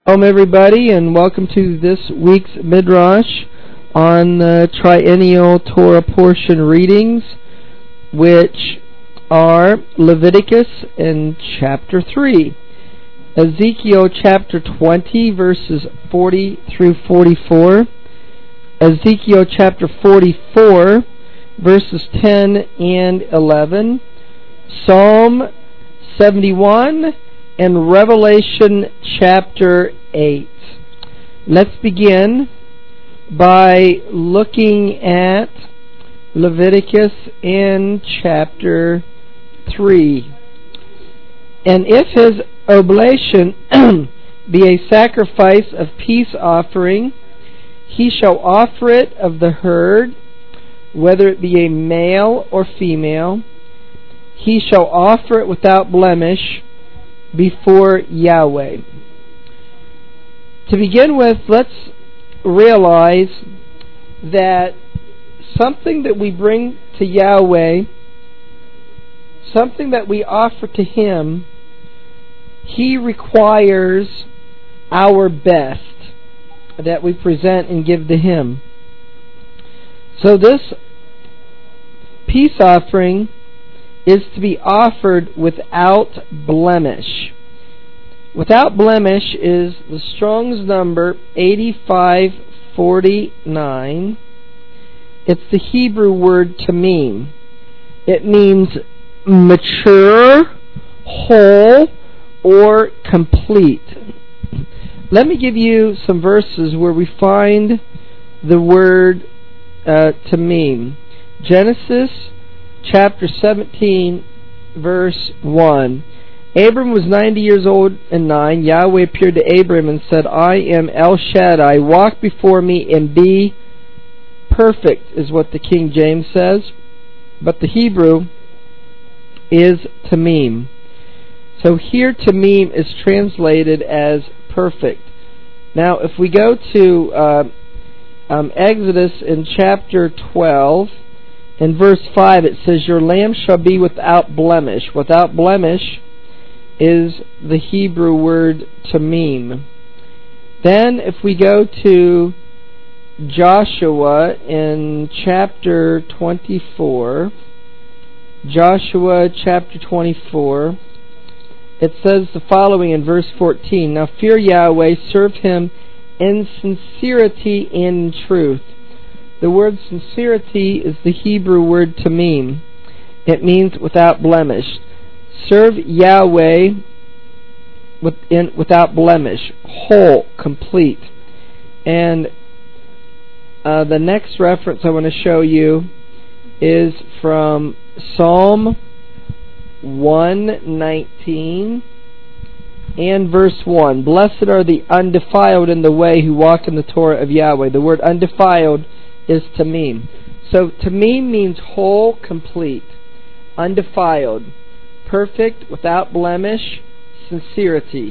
Shalom, everybody, and welcome to this week's Midrash on the triennial Torah portion readings, which are Leviticus in chapter 3, Ezekiel chapter 20, verses 40 through 44, Ezekiel chapter 44, verses 10 and 11, Psalm 71, and Revelation chapter 8. Let's begin by looking at Leviticus in chapter 3. And if his oblation be a sacrifice of peace offering, he shall offer it of the herd, whether it be a male or female. He shall offer it without blemish before Yahweh. To begin with, let's realize that something that we bring to Yahweh, something that we offer to Him, He requires our best that we present and give to Him. So this peace offering is to be offered without blemish. Without blemish is the Strong's number 8549. It's the Hebrew word tamim. It means mature, whole, or complete. Let me give you some verses where we find the word tamim. Genesis chapter 17, verse 1. Abram was 90 years old and 9. Yahweh appeared to Abram and said, I am El Shaddai. Walk before me and be perfect, is what the King James says. But the Hebrew is tamim. So here tamim is translated as perfect. Now, if we go to Exodus in chapter 12, in verse 5, it says, Your lamb shall be without blemish. Without blemish is the Hebrew word tamim. Then, if we go to Joshua in chapter 24, Joshua chapter 24, it says the following in verse 14, Now fear Yahweh, serve Him in sincerity and in truth. The word sincerity is the Hebrew word tamim. It means without blemish. Serve Yahweh without blemish, whole, complete. And the next reference I want to show you is from Psalm 119 and verse 1. Blessed are the undefiled in the way who walk in the Torah of Yahweh. The word undefiled is tamim. So tamim means whole, complete, undefiled, perfect, without blemish, sincerity.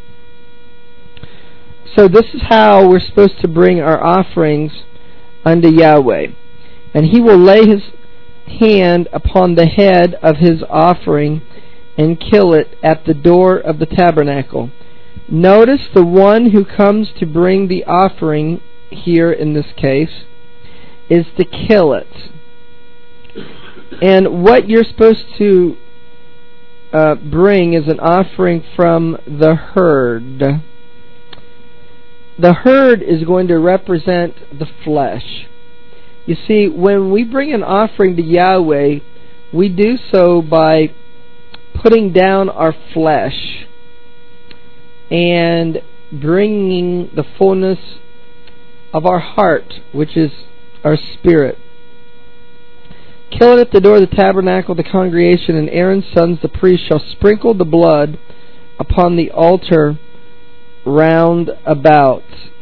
So this is how we're supposed to bring our offerings unto Yahweh. And He will lay His hand upon the head of His offering and kill it at the door of the tabernacle. Notice the one who comes to bring the offering here in this case is to kill it. And what you're supposed to bring is an offering from the herd. The herd is going to represent the flesh. You see, when we bring an offering to Yahweh, we do so by putting down our flesh and bringing the fullness of our heart, which is our spirit. Kill it at the door of the tabernacle of the congregation, and Aaron's sons, the priests, shall sprinkle the blood upon the altar round about.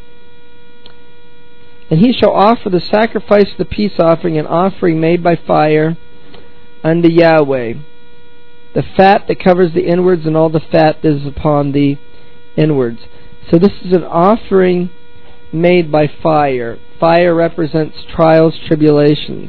And he shall offer the sacrifice of the peace offering, an offering made by fire unto Yahweh. The fat that covers the inwards, and all the fat that is upon the inwards. So this is an offering made by fire. Fire represents trials, tribulations.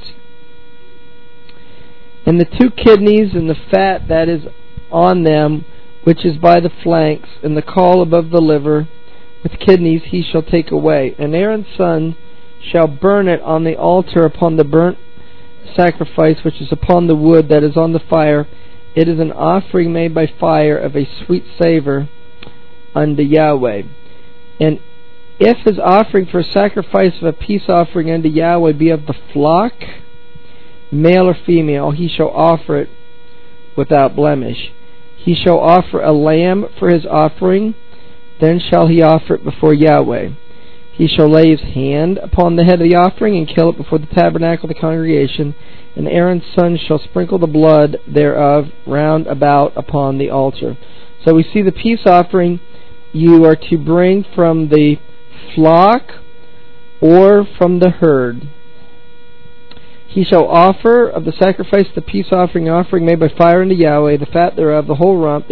And the two kidneys and the fat that is on them, which is by the flanks, and the caul above the liver, with kidneys he shall take away. And Aaron's son shall burn it on the altar upon the burnt sacrifice which is upon the wood that is on the fire. It is an offering made by fire of a sweet savor unto Yahweh. And if his offering for a sacrifice of a peace offering unto Yahweh be of the flock, male or female, he shall offer it without blemish. He shall offer a lamb for his offering, then shall he offer it before Yahweh. He shall lay his hand upon the head of the offering and kill it before the tabernacle of the congregation, and Aaron's son shall sprinkle the blood thereof round about upon the altar. So we see the peace offering you are to bring from the flock or from the herd. He shall offer of the sacrifice the peace offering made by fire unto Yahweh, the fat thereof, the whole rump.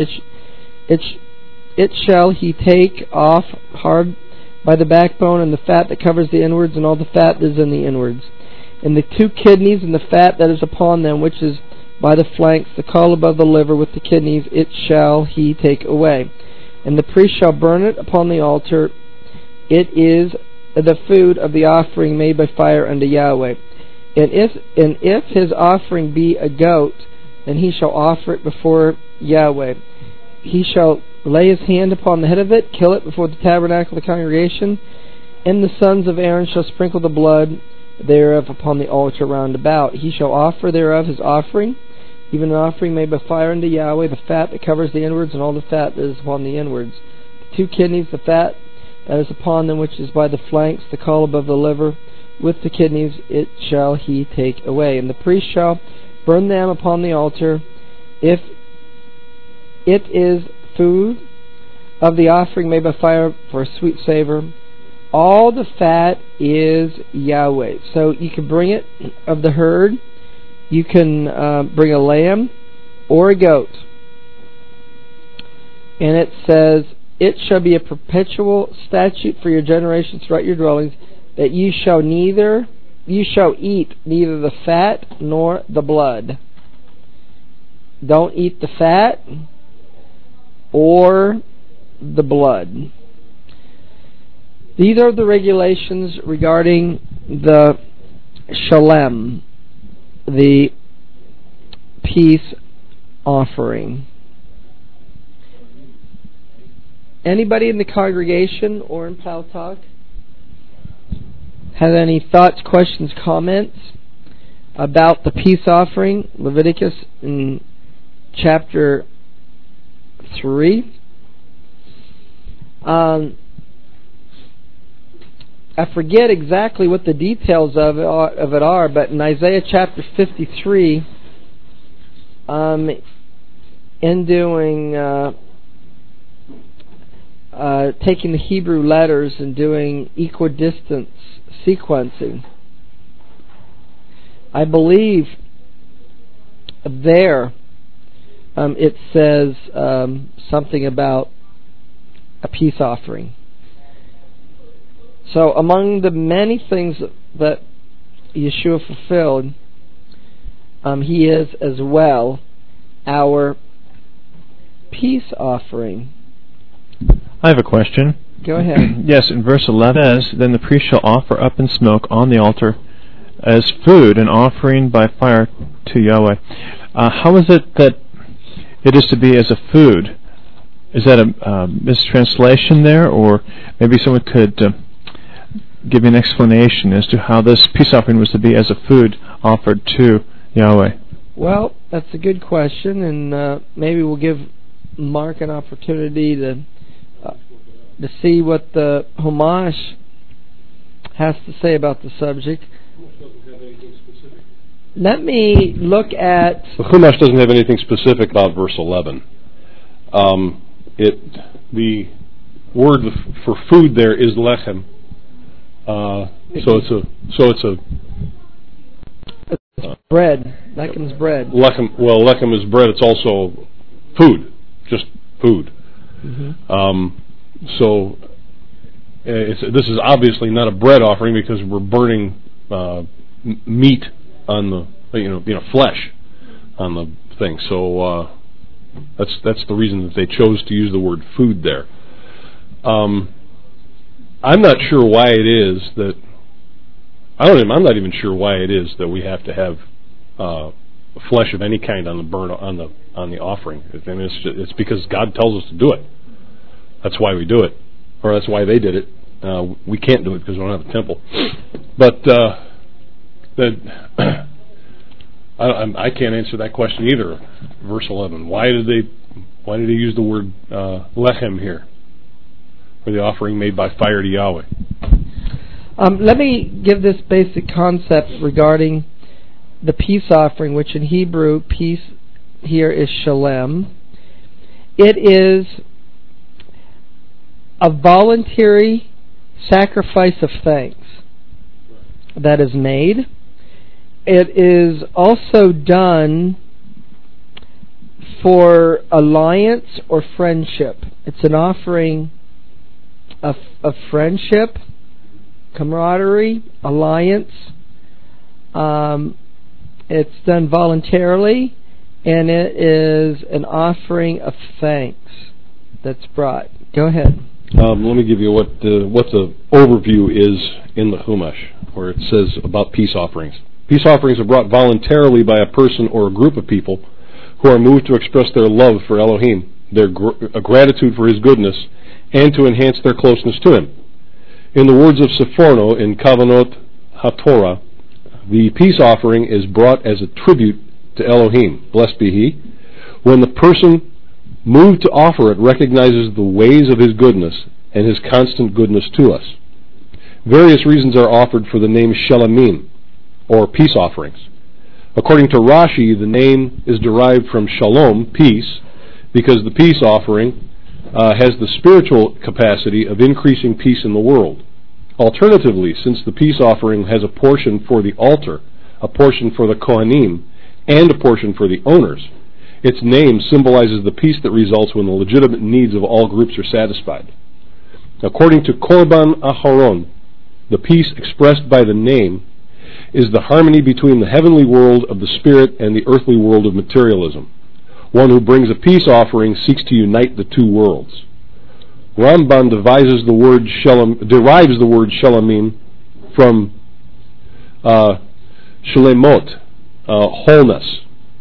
It shall he take off hard by the backbone, and the fat that covers the inwards, and all the fat that is in the inwards. And the 2 kidneys, and the fat that is upon them, which is by the flanks, the caul above the liver with the kidneys, it shall he take away. And the priest shall burn it upon the altar. It is the food of the offering made by fire unto Yahweh. And if his offering be a goat, then he shall offer it before Yahweh. He shall lay his hand upon the head of it, kill it before the tabernacle of the congregation, and the sons of Aaron shall sprinkle the blood thereof upon the altar round about. He shall offer thereof his offering, even an offering made by fire unto Yahweh, the fat that covers the inwards, and all the fat that is upon the inwards. The 2 kidneys, the fat that is upon them, which is by the flanks, the caul above the liver, with the kidneys, it shall he take away. And the priest shall burn them upon the altar. If it is food of the offering made by fire for a sweet savor, all the fat is Yahweh. So you can bring it of the herd, you can bring a lamb or a goat. And it says, it shall be a perpetual statute for your generations throughout your dwellings, that you shall eat neither the fat nor the blood. Don't eat the fat or the blood. These are the regulations regarding the shalem, the peace offering. Anybody in the congregation or in Paltalk have any thoughts, questions, comments about the peace offering? Leviticus in chapter 3. I forget exactly what the details of it are, but in Isaiah chapter 53, in doing taking the Hebrew letters and doing equidistance sequencing, I believe there it says something about a peace offering. So among the many things that Yeshua fulfilled, he is as well our peace offering. I have a question. Go ahead. Yes, in verse 11 it says, then the priest shall offer up in smoke on the altar as food, an offering by fire to Yahweh. How is it that it is to be as a food? Is that a mistranslation there, or maybe someone could give me an explanation as to how this peace offering was to be as a food offered to Yahweh? Well, that's a good question, and maybe we'll give Mark an opportunity to see what the Chumash has to say about the subject. Let me look at... The Chumash doesn't have anything specific about verse 11. The word for food there is lechem. It's bread. Lechem's bread. Lechem is bread. It's also food, just food. Mm-hmm. This is obviously not a bread offering because we're burning meat on the flesh on the thing. So that's the reason that they chose to use the word food there. I'm not sure why it is that I'm not even sure why it is that we have to have flesh of any kind on the offering. And it's because God tells us to do it. That's why we do it, or that's why they did it. We can't do it because we don't have a temple. But I can't answer that question either. Verse 11. Why did he use the word lechem here for the offering made by fire to Yahweh? Let me give this basic concept regarding the peace offering, which in Hebrew, peace here is shalem. It is a voluntary sacrifice of thanks that is made. It is also done for alliance or friendship. It's an offering of friendship, camaraderie, alliance. It's done voluntarily, and it is an offering of thanks that's brought. Go ahead. Let me give you what the overview is in the Chumash, where it says about peace offerings. Peace offerings are brought voluntarily by a person or a group of people who are moved to express their love for Elohim, their gratitude for His goodness, and to enhance their closeness to Him. In the words of Seforno in Kavanot HaTorah, the peace offering is brought as a tribute to Elohim, blessed be He, when the person moved to offer it recognizes the ways of His goodness and His constant goodness to us. Various reasons are offered for the name Shelamim, or peace offerings. According to Rashi, the name is derived from shalom, peace, because the peace offering has the spiritual capacity of increasing peace in the world. Alternatively, since the peace offering has a portion for the altar, a portion for the Kohanim, and a portion for the owners, its name symbolizes the peace that results when the legitimate needs of all groups are satisfied. According to Korban Aharon, the peace expressed by the name is the harmony between the heavenly world of the spirit and the earthly world of materialism. One who brings a peace offering seeks to unite the two worlds. Ramban derives the word shelamim from shalemot, wholeness,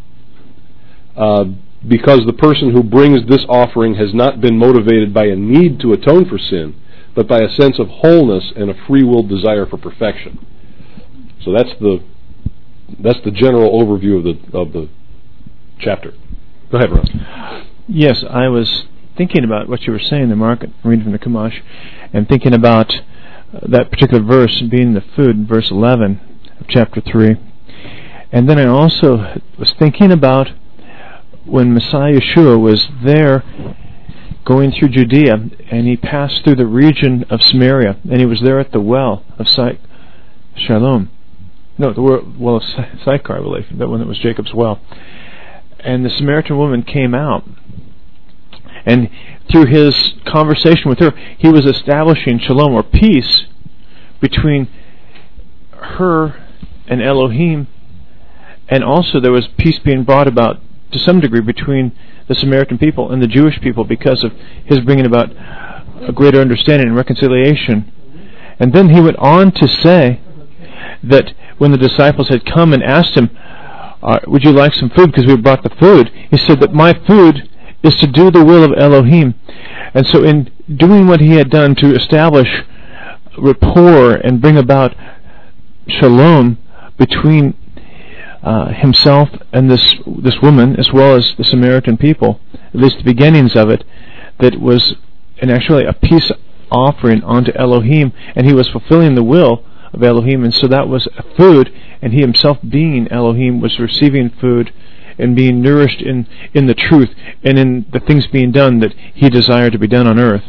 because the person who brings this offering has not been motivated by a need to atone for sin, but by a sense of wholeness and a free will desire for perfection. So that's the general overview of the chapter. Go ahead, Ron. Yes, I was thinking about what you were saying there, Mark, reading from the Chumash, and thinking about that particular verse being the food, verse 11 of chapter 3. And then I also was thinking about when Messiah Yeshua was there going through Judea, and he passed through the region of Samaria, and he was there at the well of Shalom. No, the well of Sychar, I believe, that one that was Jacob's well. And the Samaritan woman came out, and through his conversation with her, he was establishing shalom, or peace, between her and Elohim, and also there was peace being brought about to some degree between the Samaritan people and the Jewish people because of his bringing about a greater understanding and reconciliation. And then he went on to say that when the disciples had come and asked him, would you like some food because we brought the food, he said that my food is to do the will of Elohim. And so in doing what he had done to establish rapport and bring about shalom between himself and this woman, as well as the Samaritan people, at least the beginnings of it, that was actually a peace offering unto Elohim, and he was fulfilling the will of Elohim, and so that was food, and he himself, being Elohim, was receiving food and being nourished in the truth and in the things being done that he desired to be done on earth.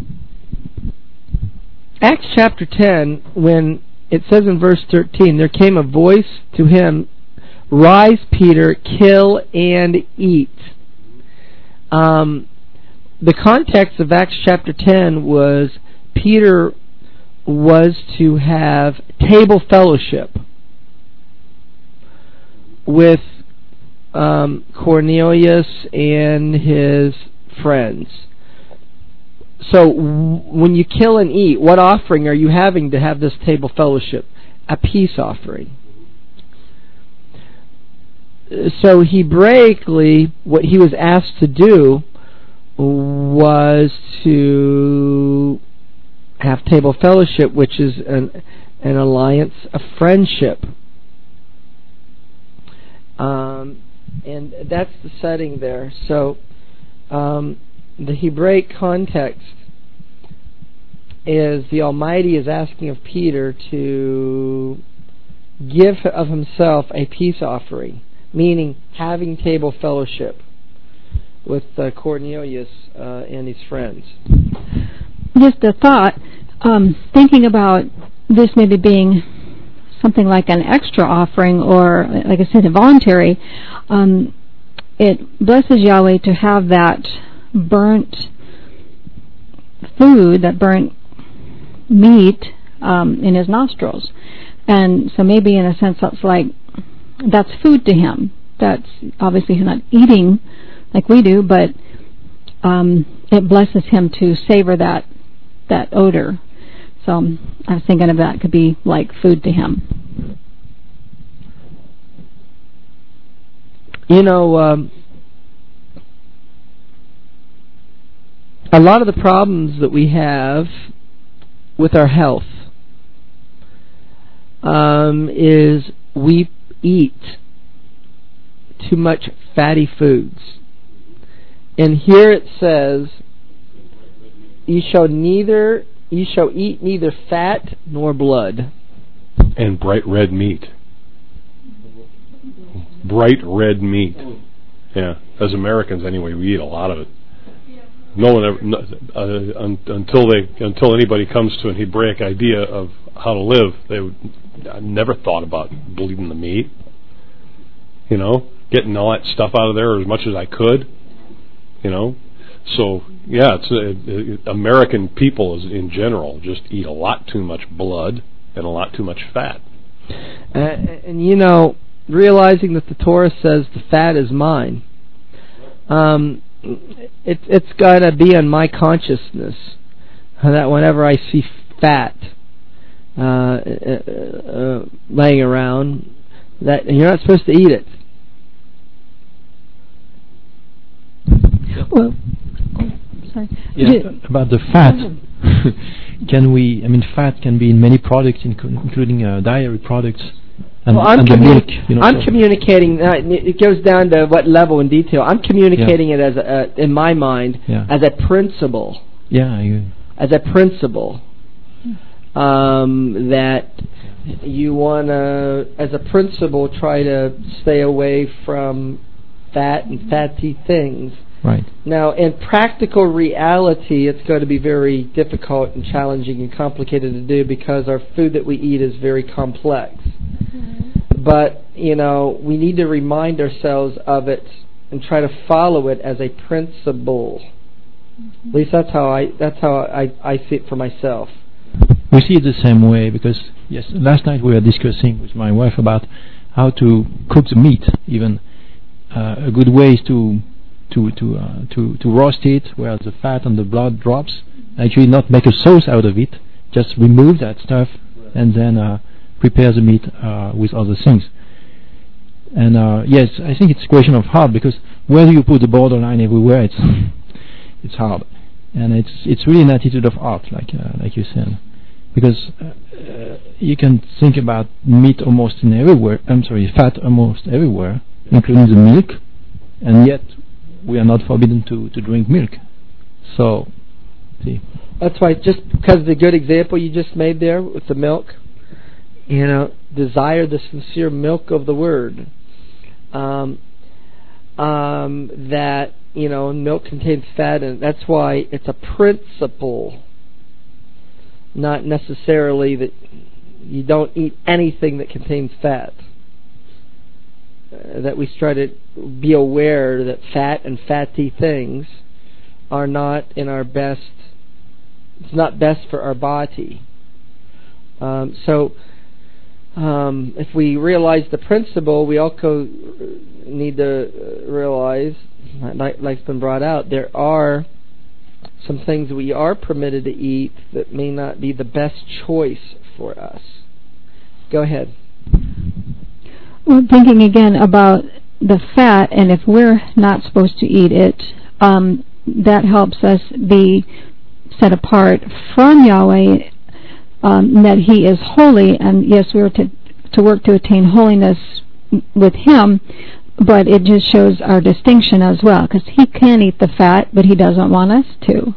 Acts chapter 10, when it says in verse 13, there came a voice to him, "Rise, Peter, kill and eat." The context of Acts chapter 10 was Peter was to have table fellowship with Cornelius and his friends. when you kill and eat, what offering are you having to have this table fellowship? A peace offering. So Hebraically, what he was asked to do was to have table fellowship, which is an alliance of friendship. And that's the setting there. So the Hebraic context is the Almighty is asking of Peter to give of himself a peace offering, meaning having table fellowship with Cornelius and his friends. Just a thought, thinking about this maybe being something like an extra offering, or, like I said, a voluntary, it blesses Yahweh to have that burnt food, that burnt meat in his nostrils. And so maybe in a sense that's food to him. That's obviously he's not eating like we do, but it blesses him to savor that odor. So I was thinking of that could be like food to him. You know, a lot of the problems that we have with our health is we eat too much fatty foods. And here it says, you shall eat neither fat nor blood. And bright red meat. Bright red meat. Yeah. As Americans, anyway, we eat a lot of it. No one ever, until anybody comes to an Hebraic idea of how to live, I never thought about bleeding the meat. You know, getting all that stuff out of there as much as I could. You know, so yeah, it's American people in general just eat a lot too much blood and a lot too much fat. And you know, realizing that the Torah says the fat is mine, it's got to be in my consciousness that whenever I see fat laying around, that you're not supposed to eat it. Well, sorry. Yeah, about the fat. Fat can be in many products, including dairy products. And, I'm milk, I'm communicating. It goes down to what level in detail. I'm communicating it as in my mind, as a principle. Yeah. As a principle that you want to, as a principle, try to stay away from fat and fatty things. Right. Now, in practical reality, it's going to be very difficult and challenging and complicated to do because our food that we eat is very complex. But, you know, we need to remind ourselves of it and try to follow it as a principle. At least that's how I see it for myself. We see it the same way because, yes, last night we were discussing with my wife about how to cook the meat. Even a good way is to roast it where the fat and the blood drops. Actually, not make a sauce out of it. Just remove that stuff and then prepare the meat with other things. And yes, I think it's a question of heart because where do you put the borderline everywhere? It's hard, and it's really an attitude of art, like you said, because you can think about meat almost in everywhere. Fat almost everywhere, including the milk, and yet we are not forbidden to drink milk. So, see. That's why, just because of the good example you just made there with the milk, you know, desire the sincere milk of the word. That, you know, milk contains fat, and that's why it's a principle, not necessarily that you don't eat anything that contains fat. That we try to be aware that fat and fatty things are not in our best. It's not best for our body. If we realize the principle, we also need to realize, like's been brought out, there are some things we are permitted to eat that may not be the best choice for us. Go ahead. Well, thinking again about the fat, and if we're not supposed to eat it, that helps us be set apart from Yahweh, that He is holy, and yes, we are to work to attain holiness with Him, but it just shows our distinction as well, because He can eat the fat, but He doesn't want us to.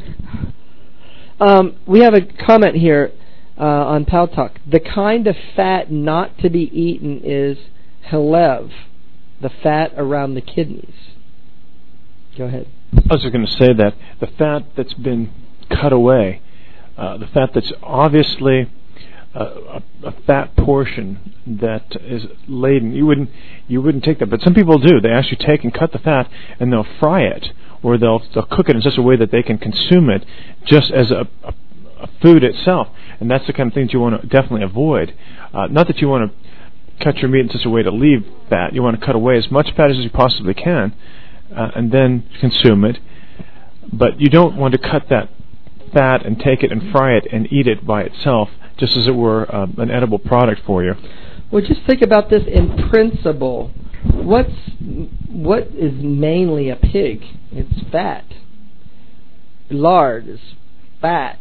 We have a comment here on Paltalk. The kind of fat not to be eaten is halev, the fat around the kidneys. Go ahead. I was just going to say that the fat that's been cut away, the fat that's obviously a fat portion that is laden, you wouldn't take that, but some people do. They actually take and cut the fat and they'll fry it, or they'll cook it in such a way that they can consume it just as a food itself, and that's the kind of things you want to definitely avoid. Not that you want to cut your meat in such a way to leave fat. You want to cut away as much fat as you possibly can, and then consume it. But you don't want to cut that fat and take it and fry it and eat it by itself, just as it were an edible product for you. Well, just think about this in principle. What is mainly a pig? It's fat. Lard is fat.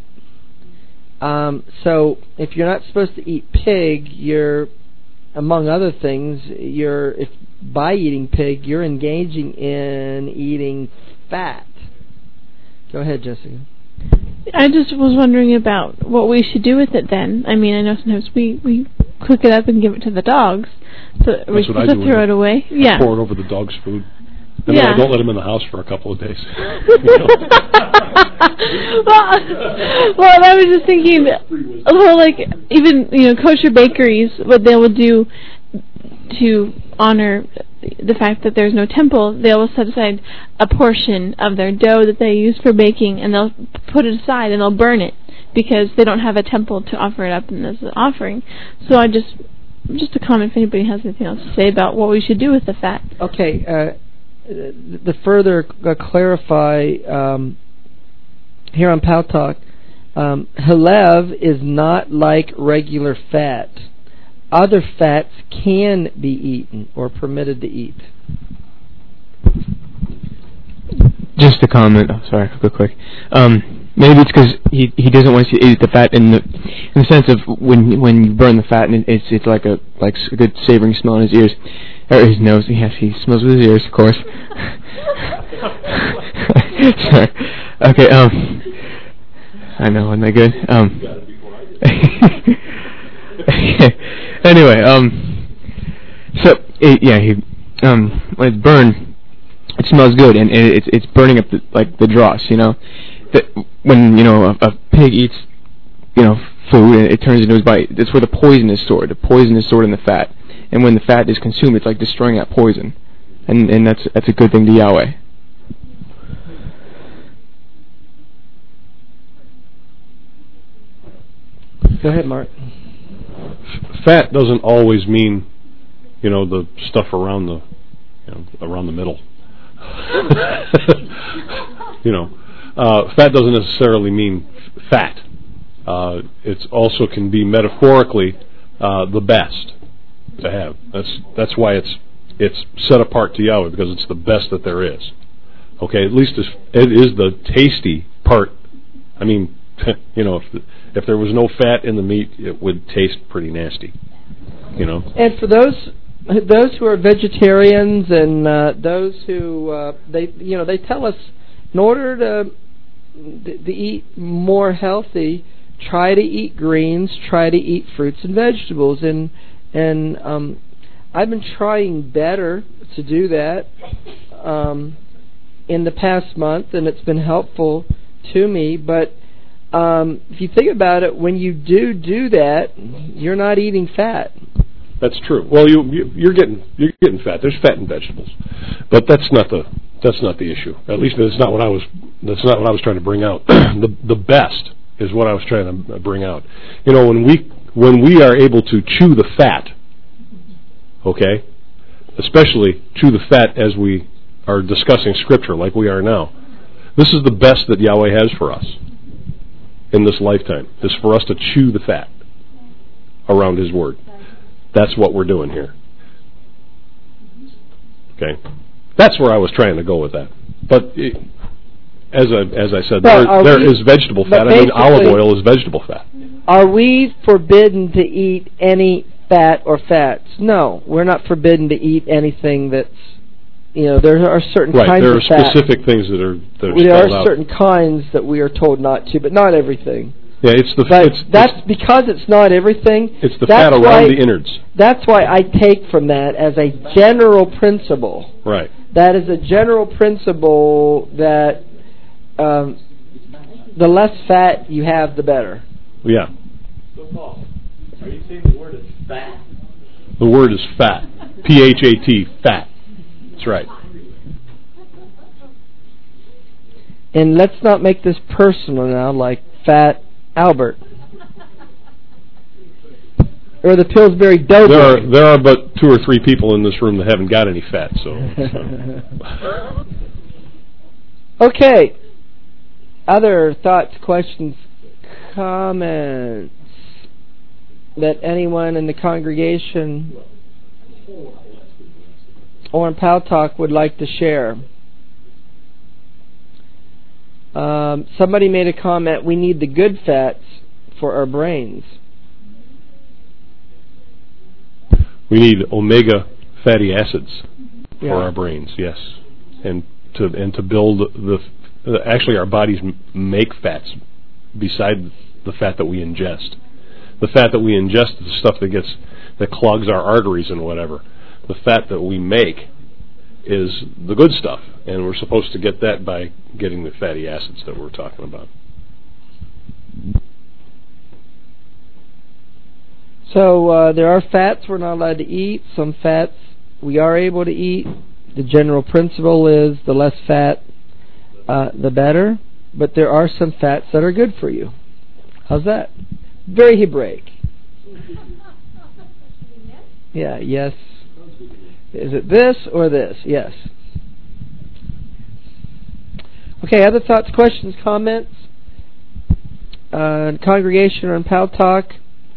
So if you're not supposed to eat pig, you're, among other things, by eating pig, you're engaging in eating fat. Go ahead, Jessica. I just was wondering about what we should do with it then. I mean, I know sometimes we cook it up and give it to the dogs. So are we supposed to throw it away? Yeah. Pour it over the dog's food. And then I don't let him in the house for a couple of days. Well, I was just thinking, like even kosher bakeries, what they will do to honor the fact that there's no temple, they will set aside a portion of their dough that they use for baking, and they'll put it aside and they'll burn it because they don't have a temple to offer it up as an offering. So just a comment if anybody has anything else to say about what we should do with the fat. Okay. To further clarify, here on Paltalk, halev is not like regular fat. Other fats can be eaten or permitted to eat. Just a comment. Oh, sorry, quick. Maybe it's because he doesn't want you to eat the fat in the sense of when you burn the fat, and it's like a good savoring smell in his ears or his nose. Yes, he smells with his ears, of course. Sorry. Okay. I know, isn't that good? Anyway, so when it's burned, it smells good, and it's burning up the dross. When a pig eats food and it turns into his body, that's where the poison is stored. The poison is stored in the fat, and when the fat is consumed, it's like destroying that poison, and that's a good thing to Yahweh. Go ahead, Mark. Fat doesn't always mean, the stuff around the middle. Fat doesn't necessarily mean fat. It also can be metaphorically the best to have. That's why it's set apart to Yahweh, because it's the best that there is. Okay, at least it is the tasty part. I mean, if there was no fat in the meat, it would taste pretty nasty. And for those who are vegetarians and those who they tell us in order to eat more healthy, try to eat greens, try to eat fruits and vegetables, and I've been trying better to do that in the past month, and it's been helpful to me. But if you think about it, when you do that, you're not eating fat. That's true. Well, you're getting fat. There's fat in vegetables, but that's not the issue. At least that's not what I was trying to bring out. The best is what I was trying to bring out. When we are able to chew the fat, okay, especially chew the fat as we are discussing Scripture like we are now, This is the best that Yahweh has for us in this lifetime, is for us to chew the fat around His Word. That's what we're doing here. Okay? That's where I was trying to go with that. But as I said, there is vegetable fat. I mean, olive oil is vegetable fat. Are we forbidden to eat any fat or fats? No, we're not forbidden to eat anything that's, there are certain kinds of fat. There are specific things that are there are certain kinds that we are told not to, but not everything. Yeah, that's because it's not everything. It's the fat around the innards. That's why I take from that as a general principle. Right. That is a general principle that the less fat you have, the better. Yeah. So, Paul, are you saying the word is fat? The word is fat. P-H-A-T, fat. That's right. And let's not make this personal now, like Fat Albert. Or the Pillsbury Doughboy. There are but 2 or 3 people in this room that haven't got any fat, so. Okay. Other thoughts, questions, comments that anyone in the congregation or in Pal Talk would like to share? Somebody made a comment, we need the good fats for our brains. We need omega fatty acids for our brains, yes. And to build actually our bodies make fats beside the fat that we ingest. The fat that we ingest is the stuff that clogs our arteries and whatever. The fat that we make is the good stuff, and we're supposed to get that by getting the fatty acids that we're talking about. So there are fats we're not allowed to eat. Some fats we are able to eat. The general principle is the less fat, the better. But there are some fats that are good for you. How's that? Very Hebraic. Yeah, yes. Is it this or this? Yes. Okay, other thoughts, questions, comments? Congregation or in Pal Talk?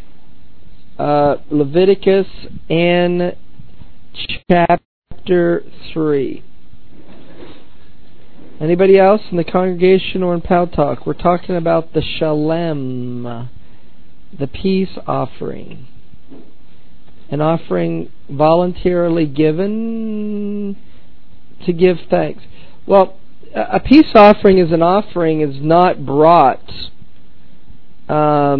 Leviticus and chapter 3. Anybody else in the congregation or in Pal Talk? We're talking about the Shalem, the peace offering. An offering voluntarily given to give thanks. Well, a peace offering is not brought as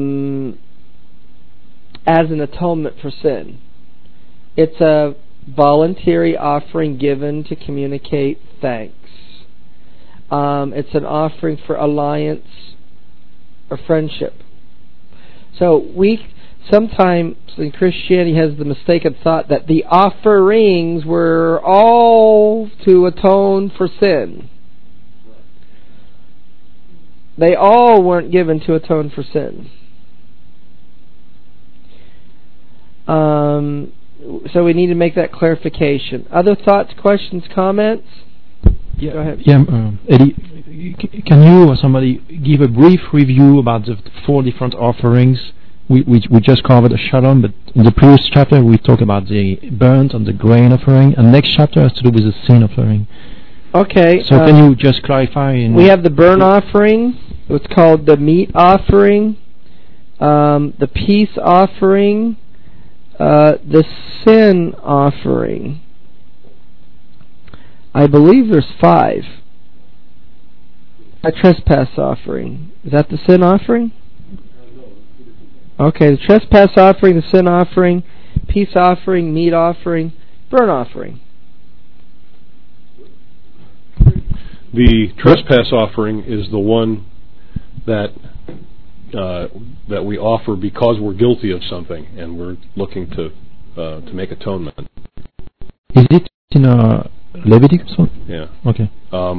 an atonement for sin. It's a voluntary offering given to communicate thanks. It's an offering for alliance or friendship. So sometimes in Christianity has the mistaken thought that the offerings were all to atone for sin. They all weren't given to atone for sin. So we need to make that clarification. Other thoughts, questions, comments? Yeah, go ahead. Yeah, Eddie, can you or somebody give a brief review about the 4 different offerings? We just covered the Shalom, but in the previous chapter we talked about the burnt and the grain offering, and next chapter has to do with the sin offering. Okay. So can you just clarify? We have the burnt offering, what's called the meat offering, the peace offering, the sin offering. I believe there's 5. A trespass offering. Is that the sin offering? Okay, the trespass offering, the sin offering, peace offering, meat offering, burnt offering. The trespass offering is the one that we offer because we're guilty of something and we're looking to make atonement. Is it in Leviticus one? Yeah. Okay.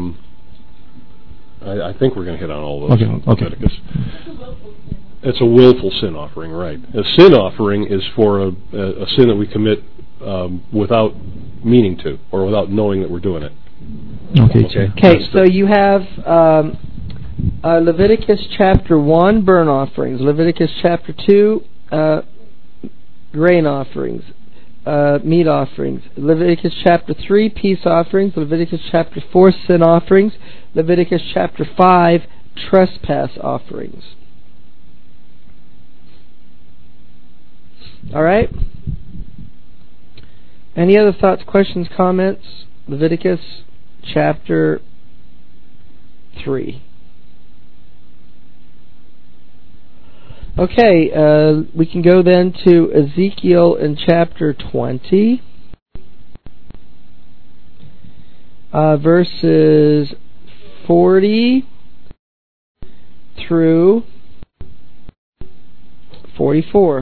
I think we're going to hit on all those in Leviticus. It's a willful sin offering, right? A sin offering is for a sin that we commit without meaning to, or without knowing that we're doing it. Okay, so you have Leviticus chapter 1, burnt offerings. Leviticus chapter 2, grain offerings, meat offerings. Leviticus chapter 3, peace offerings. Leviticus chapter 4, sin offerings. Leviticus chapter 5, trespass offerings. All right? Any other thoughts, questions, comments? Leviticus chapter 3. Okay, we can go then to Ezekiel in chapter 20, verses 40 through 44.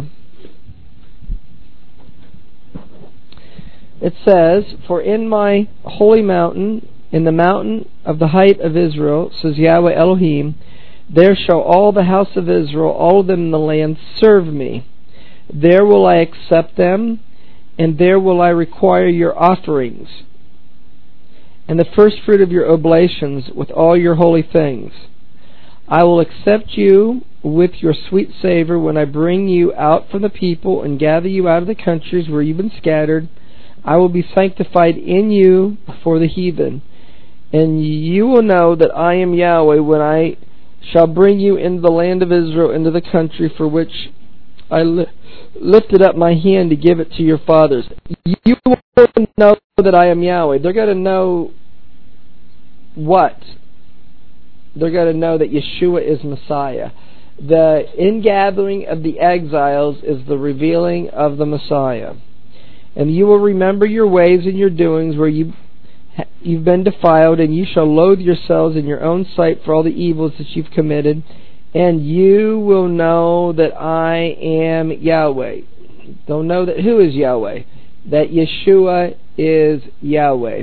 It says, "For in my holy mountain, in the mountain of the height of Israel, says Yahweh Elohim, there shall all the house of Israel, all of them in the land, serve me. There will I accept them, and there will I require your offerings, and the first fruit of your oblations with all your holy things. I will accept you with your sweet savor when I bring you out from the people and gather you out of the countries where you've been scattered. I will be sanctified in you before the heathen. And you will know that I am Yahweh when I shall bring you into the land of Israel, into the country for which I lifted up my hand to give it to your fathers." You will know that I am Yahweh. They're going to know what? They're going to know that Yeshua is Messiah. The ingathering of the exiles is the revealing of the Messiah. "And you will remember your ways and your doings where you've been defiled, and you shall loathe yourselves in your own sight for all the evils that you've committed, and you will know that I am Yahweh." They'll know that who is Yahweh? That Yeshua is Yahweh.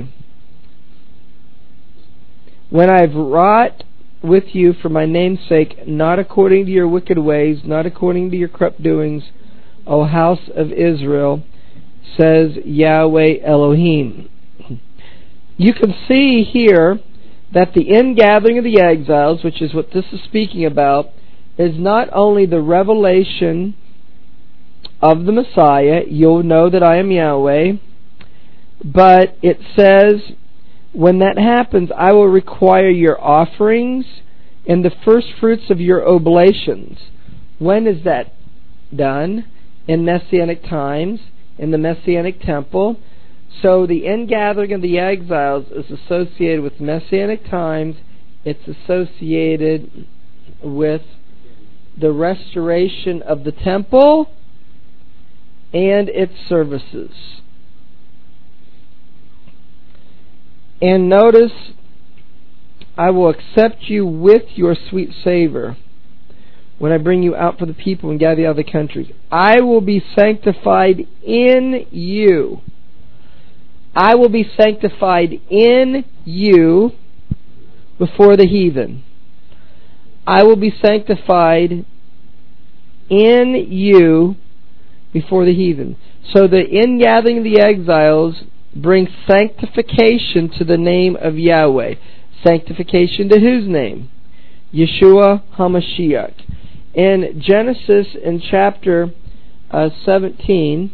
"When I've wrought with you for my name's sake, not according to your wicked ways, not according to your corrupt doings, O house of Israel, says Yahweh Elohim." You can see here that the ingathering of the exiles, which is what this is speaking about, is not only the revelation of the Messiah, you'll know that I am Yahweh, but it says, when that happens, I will require your offerings and the first fruits of your oblations. When is that done? In Messianic times, in the Messianic temple. So the ingathering of the exiles is associated with Messianic times. It's associated with the restoration of the temple and its services. And notice, I will accept you with your sweet savor when I bring you out for the people and gather you out of the countries. I will be sanctified in you. I will be sanctified in you before the heathen. I will be sanctified in you before the heathen. So the ingathering of the exiles brings sanctification to the name of Yahweh. Sanctification to whose name? Yeshua HaMashiach. In Genesis in chapter 17,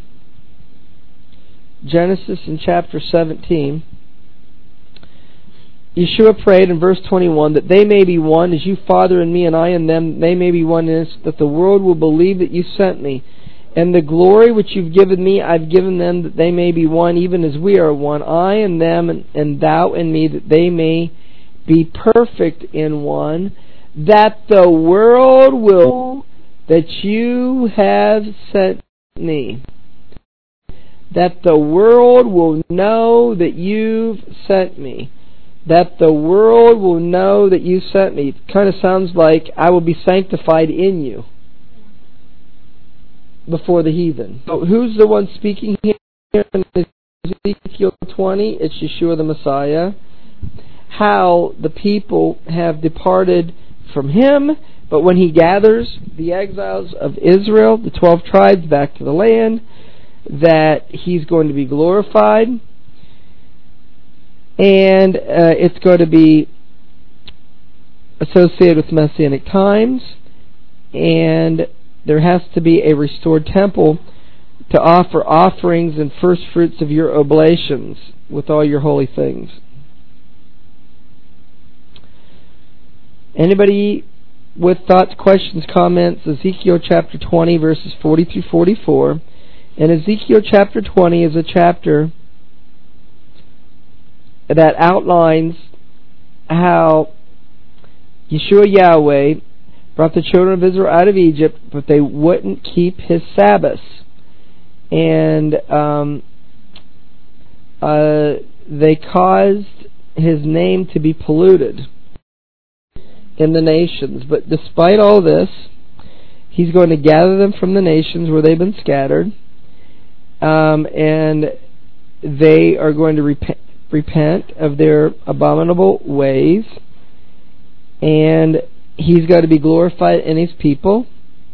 Yeshua prayed in verse 21 that they may be one, as you, Father, and me, and I and them, they may be one in us, that the world will believe that you sent me. And the glory which you've given me, I've given them, that they may be one, even as we are one, I and them, and thou and me, that they may be perfect in one, that the world will know that you have sent me. That the world will know that you've sent me. That the world will know that you sent me. It kind of sounds like I will be sanctified in you before the heathen. So who's the one speaking here in Ezekiel 20? It's Yeshua the Messiah. How the people have departed from him, but when he gathers the exiles of Israel, the 12 tribes, back to the land, that he's going to be glorified. and it's going to be associated with Messianic times, and there has to be a restored temple to offer offerings and first fruits of your oblations with all your holy things. Anybody with thoughts, questions, comments? Ezekiel chapter 20, verses 40 through 44. And Ezekiel chapter 20 is a chapter that outlines how Yeshua Yahweh brought the children of Israel out of Egypt, but they wouldn't keep His Sabbaths. And they caused His name to be polluted in the nations. But despite all this, He's going to gather them from the nations where they've been scattered, and they are going to repent of their abominable ways, and He's got to be glorified in His people.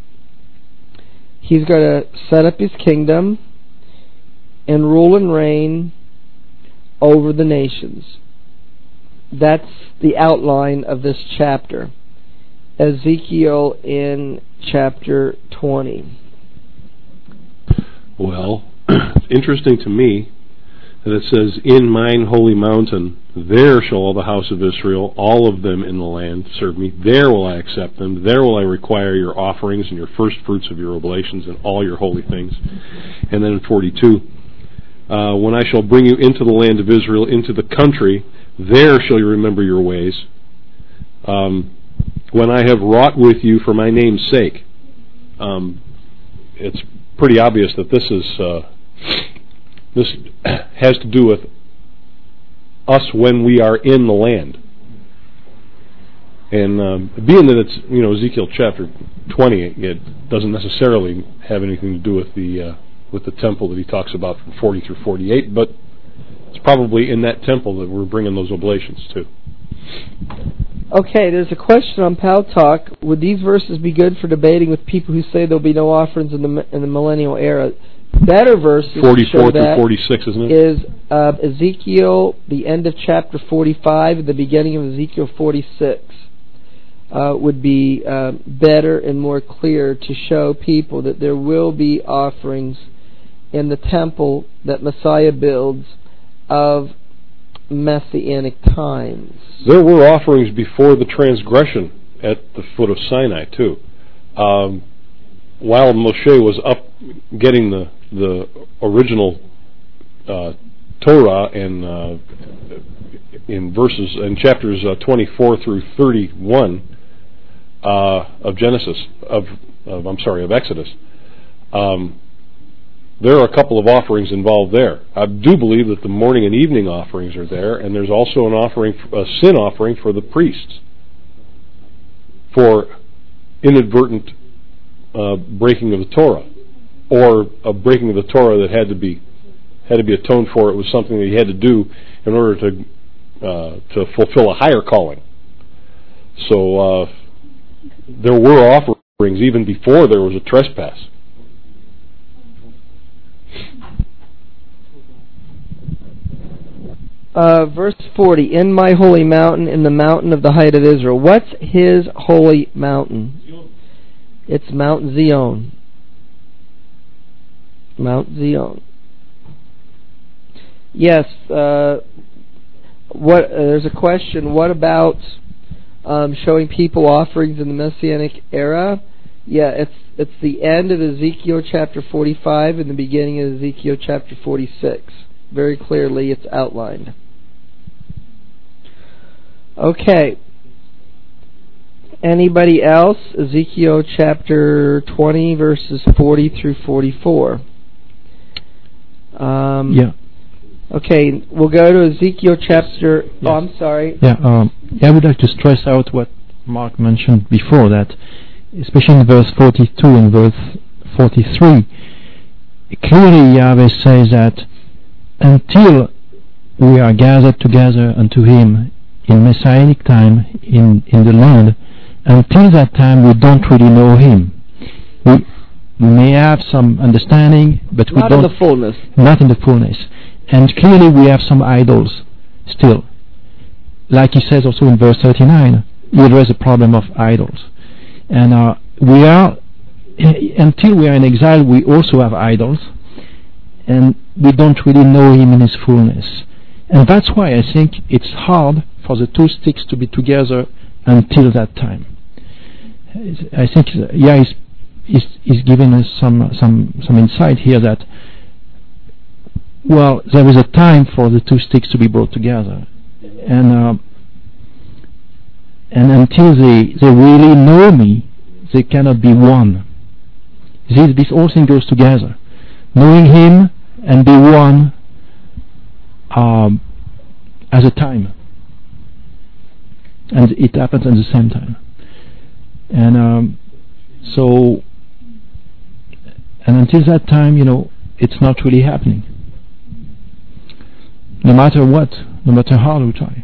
He's going to set up His kingdom and rule and reign over the nations. That's the outline of this chapter. Ezekiel in chapter 20. Well, it's interesting to me that it says, "In mine holy mountain, there shall all the house of Israel, all of them in the land, serve me. There will I accept them. There will I require your offerings and your first fruits of your oblations and all your holy things." And then in 42, "When I shall bring you into the land of Israel, into the country, there shall you remember your ways. When I have wrought with you for my name's sake." It's pretty obvious that this has to do with us when we are in the land. And being that it's Ezekiel chapter 20, it doesn't necessarily have anything to do with the temple that he talks about from 40 through 48, but it's probably in that temple that we're bringing those oblations to. Okay, there's a question on Pal Talk. Would these verses be good for debating with people who say there'll be no offerings in the millennial era? Better verses 44 through 46, isn't it? Is Ezekiel, the end of chapter 45, and the beginning of Ezekiel 46 would be better and more clear to show people that there will be offerings in the temple that Messiah builds of Messianic times. There were offerings before the transgression at the foot of Sinai too. While Moshe was up getting the original Torah and in chapters 24 through 31 of Exodus. There are a couple of offerings involved there. I do believe that the morning and evening offerings are there, and there's also a sin offering for the priests for inadvertent breaking of the Torah, or a breaking of the Torah that had to be atoned for. It was something that he had to do in order to fulfill a higher calling. So there were offerings even before there was a trespass. Verse 40, "In my holy mountain, in the mountain of the height of Israel." What's His holy mountain? It's Mount Zion. Mount Zion. Yes. There's a question. What about showing people offerings in the Messianic era? Yeah, it's the end of Ezekiel chapter 45 and the beginning of Ezekiel chapter 46. Very clearly, it's outlined. Okay. Anybody else? Ezekiel chapter 20, verses 40 through 44. Yeah. Okay, we'll go to Ezekiel chapter... Yes. Oh, I'm sorry. Yeah, I would like to stress out what Mark mentioned before, that especially in verse 42 and verse 43, clearly Yahweh says that until we are gathered together unto Him in Messianic time in the land, until that time we don't really know Him. We may have some understanding, but we don't... Not in the fullness. Not in the fullness. And clearly we have some idols. still. Like he says also in verse 39, he addresses the problem of idols. And until we are in exile, we also have idols, and we don't really know him in his fullness. And that's why I think it's hard for the two sticks to be together until that time. I think, he's giving us some insight here that, well, there is a time for the two sticks to be brought together, and until they really know me, they cannot be one. This whole thing goes together. Knowing him and be one as a time. And it happens at the same time. And until that time, it's not really happening. No matter what, no matter how we try.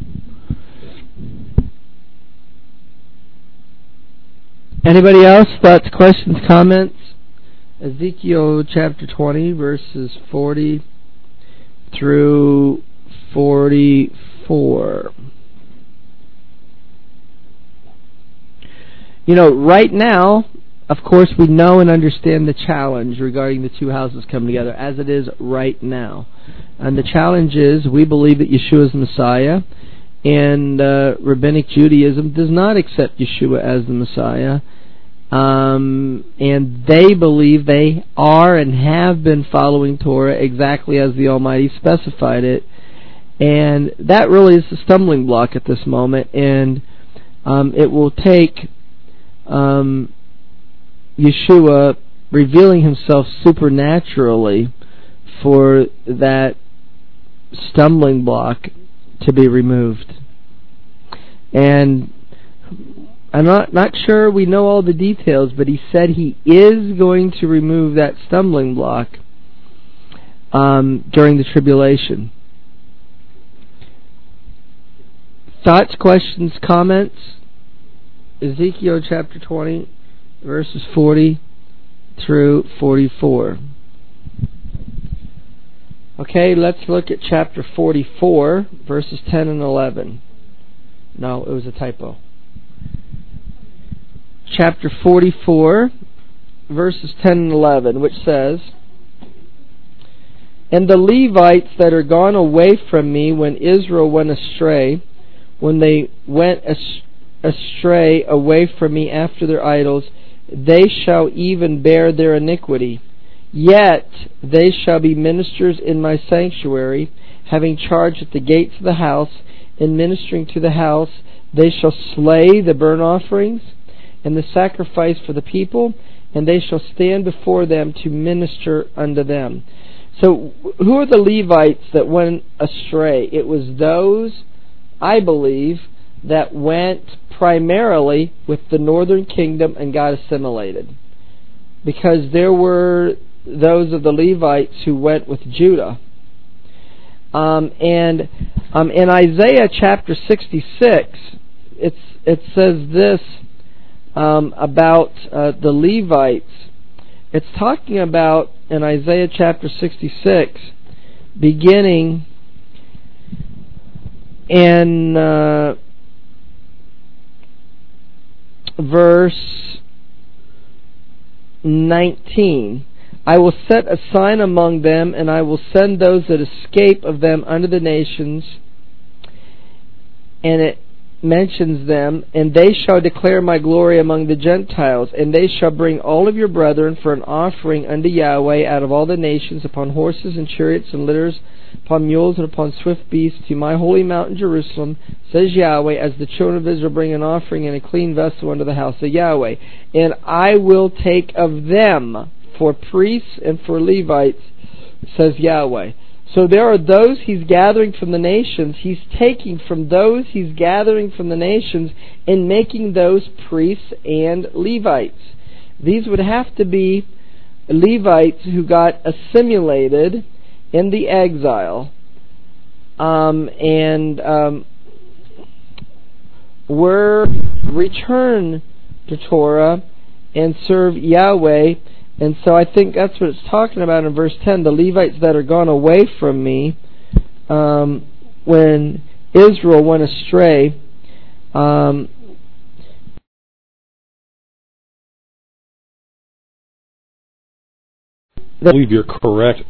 Anybody else? Thoughts, questions, comments? Ezekiel chapter 20, verses 40 through 44. Right now, of course, we know and understand the challenge regarding the two houses coming together, as it is right now. And the challenge is, we believe that Yeshua is the Messiah, and Rabbinic Judaism does not accept Yeshua as the Messiah. And they believe they are and have been following Torah exactly as the Almighty specified it. And that really is the stumbling block at this moment. And it will take Yeshua revealing himself supernaturally for that stumbling block to be removed. And I'm not sure we know all the details, but he said he is going to remove that stumbling block during the tribulation. Thoughts, questions, comments? Ezekiel chapter 20, verses 40 through 44. Okay, let's look at chapter 44, verses 10 and 11. No, it was a typo. Chapter 44, verses 10 and 11, which says, "And the Levites that are gone away from me when Israel went astray, when they went astray away from me after their idols, they shall even bear their iniquity. Yet they shall be ministers in my sanctuary, having charge at the gates of the house, in ministering to the house. They shall slay the burnt offerings and the sacrifice for the people, and they shall stand before them to minister unto them." So who are the Levites that went astray? It was those, I believe, that went primarily with the northern kingdom and got assimilated. Because there were those of the Levites who went with Judah. And in Isaiah chapter 66, it says this about the Levites. It's talking about, in Isaiah chapter 66, beginning in verse 19. "I will set a sign among them, and I will send those that escape of them unto the nations," and it mentions them, "and they shall declare my glory among the Gentiles, and they shall bring all of your brethren for an offering unto Yahweh out of all the nations, upon horses and chariots and litters, upon mules and upon swift beasts, to my holy mountain Jerusalem, says Yahweh, as the children of Israel bring an offering in a clean vessel unto the house of Yahweh. And I will take of them for priests and for Levites, says Yahweh." So there are those he's gathering from the nations. He's taking from those he's gathering from the nations and making those priests and Levites. These would have to be Levites who got assimilated in the exile and were returned to Torah and serve Yahweh. And so I think that's what it's talking about in verse 10. The Levites that are gone away from me, when when Israel went astray, I believe you're correct.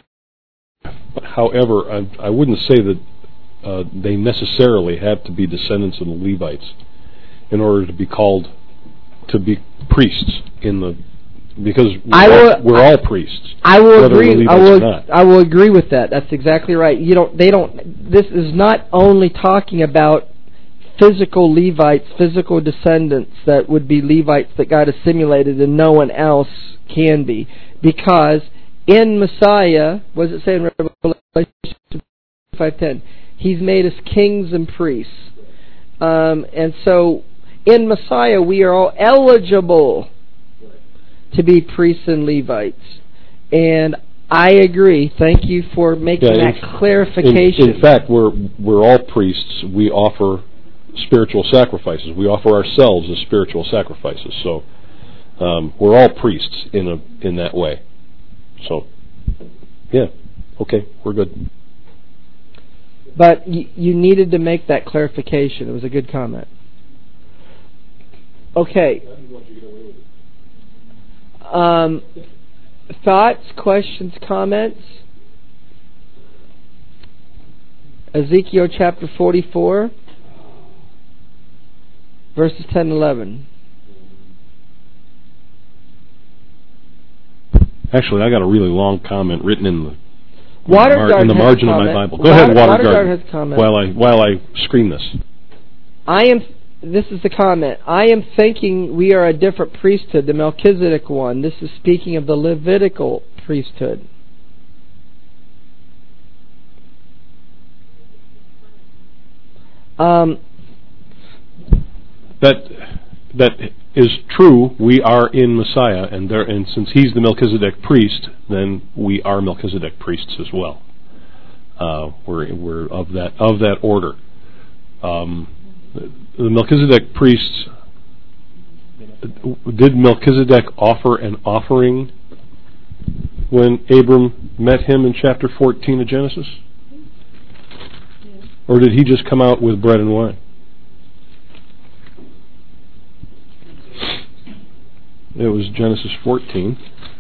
However, I wouldn't say that they necessarily have to be descendants of the Levites in order to be called to be priests because we're all priests. I will agree. I will agree with that. That's exactly right. This is not only talking about physical Levites, physical descendants that would be Levites that got assimilated and no one else can be. Because in Messiah, what does it say in Revelation 5:10? He's made us kings and priests. And so in Messiah we are all eligible to be priests and Levites. And I agree. Thank you for making that clarification. In fact, we're all priests. We offer spiritual sacrifices. We offer ourselves as spiritual sacrifices. So we're all priests in that way. So, yeah, okay, we're good. But you needed to make that clarification. It was a good comment. Okay. Thoughts, questions, comments? Ezekiel chapter 44, verses 10 and 11. Actually, I got a really long comment written in the margin of my Bible. Go ahead, Waterguard, has comment. while I screen this. This is the comment. I am thinking we are a different priesthood, the Melchizedek one. This is speaking of the Levitical priesthood. That is true. We are in Messiah, and since He's the Melchizedek priest, then we are Melchizedek priests as well. We're of that order. The Melchizedek priests. Did Melchizedek offer an offering when Abram met him in chapter 14 of Genesis? Or did he just come out with bread and wine? It was Genesis 14.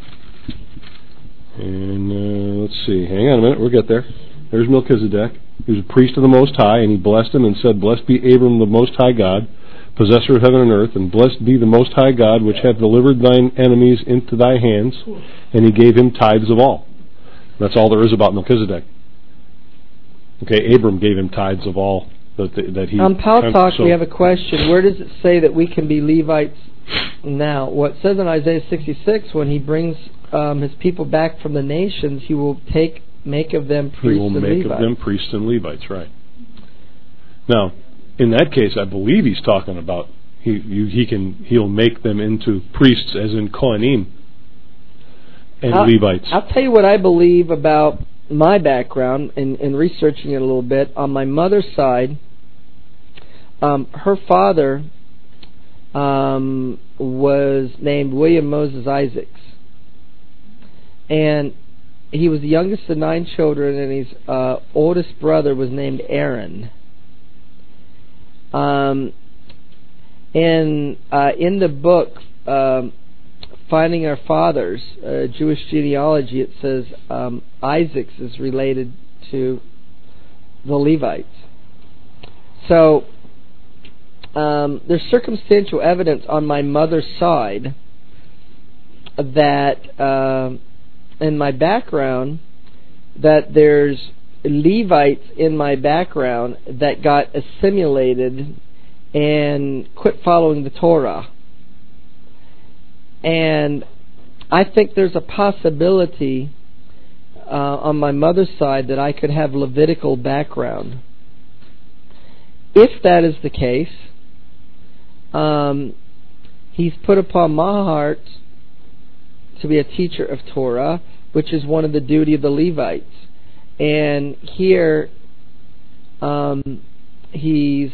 And let's see. Hang on a minute. We'll get there. There's Melchizedek. He was a priest of the Most High, and he blessed him and said, "Blessed be Abram, the Most High God, possessor of heaven and earth, and blessed be the Most High God, which hath delivered thine enemies into thy hands." And he gave him tithes of all. That's all there is about Melchizedek. Okay, Abram gave him tithes of all that he... Pal Talk, we have a question. Where does it say that we can be Levites now? Well, it says in Isaiah 66, when he brings his people back from the nations, he will make of them priests and Levites. He will make of them priests and Levites, right. Now, in that case, I believe he's talking about he'll make them into priests, as in Kohanim and Levites. I'll tell you what I believe about my background in researching it a little bit. On my mother's side, her father was named William Moses Isaacs, and he was the youngest of 9 children, and his oldest brother was named Aaron. In the book Finding Our Fathers, Jewish genealogy, it says Isaacs is related to the Levites. So there's circumstantial evidence on my mother's side that in my background, that there's Levites in my background that got assimilated and quit following the Torah. And I think there's a possibility on my mother's side that I could have Levitical background. If that is the case, he's put upon my heart to be a teacher of Torah, which is one of the duty of the Levites. And here he's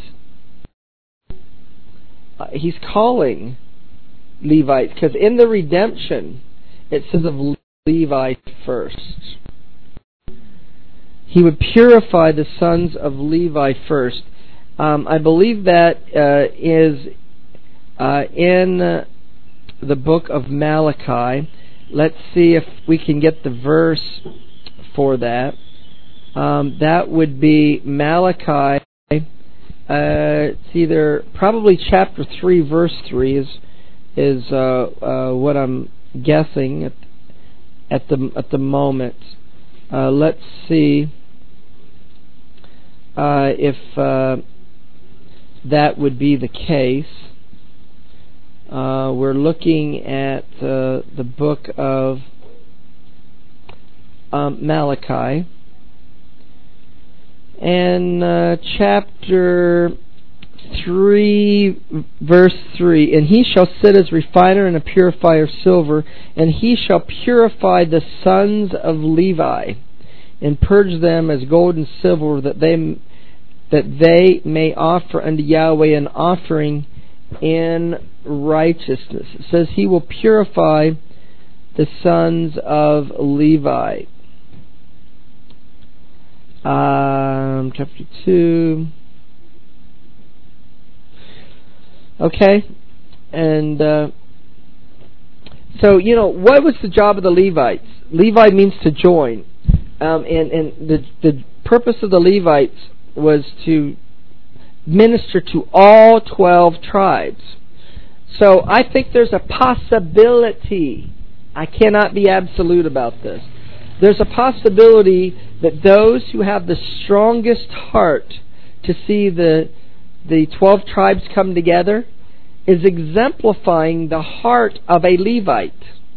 calling Levites, because in the redemption it says of Levi first. he would purify the sons of Levi first. I believe that is in the book of Malachi. Let's see if we can get the verse for that. That would be Malachi. It's either probably chapter 3, verse 3 is what I'm guessing at the moment. Let's see if that would be the case. We're looking at the book of Malachi, and chapter 3, verse 3, and he shall sit as refiner and a purifier of silver, and he shall purify the sons of Levi, and purge them as gold and silver, that they may offer unto Yahweh an offering in righteousness. It says he will purify the sons of Levi. Chapter 2. Okay, and so what was the job of the Levites? Levi means to join, and the purpose of the Levites was to minister to all 12 tribes. So I think there's a possibility. I cannot be absolute about this. There's a possibility that those who have the strongest heart to see the 12 tribes come together is exemplifying the heart of a Levite,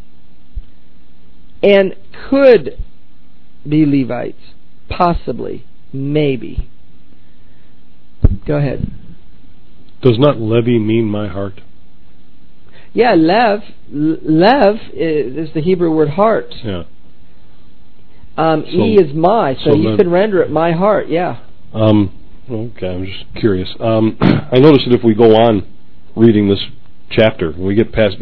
and could be Levites, possibly, maybe. Go ahead. Does not Levi mean my heart? Yeah, Lev is the Hebrew word heart. Yeah. E is my, so you could render it my heart, yeah. Okay, I'm just curious. I noticed that if we go on reading this chapter, when we get past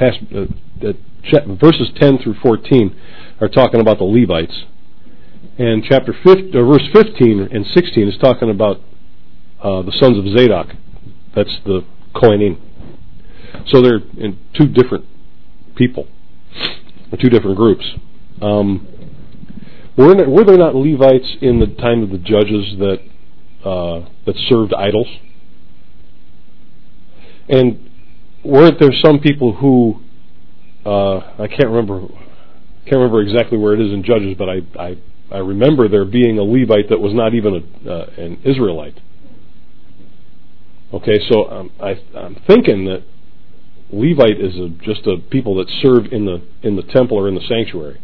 verses 10 through 14 are talking about the Levites, and verse 15 and 16 is talking about the sons of Zadok. That's the Kohanim. So they're in two different people, or two different groups. Were there not Levites in the time of the judges that served idols? And weren't there some people who I can't remember exactly where it is in Judges, but I remember there being a Levite that was not even an Israelite. Okay, so I'm thinking that Levite is just a people that served in the temple or in the sanctuary.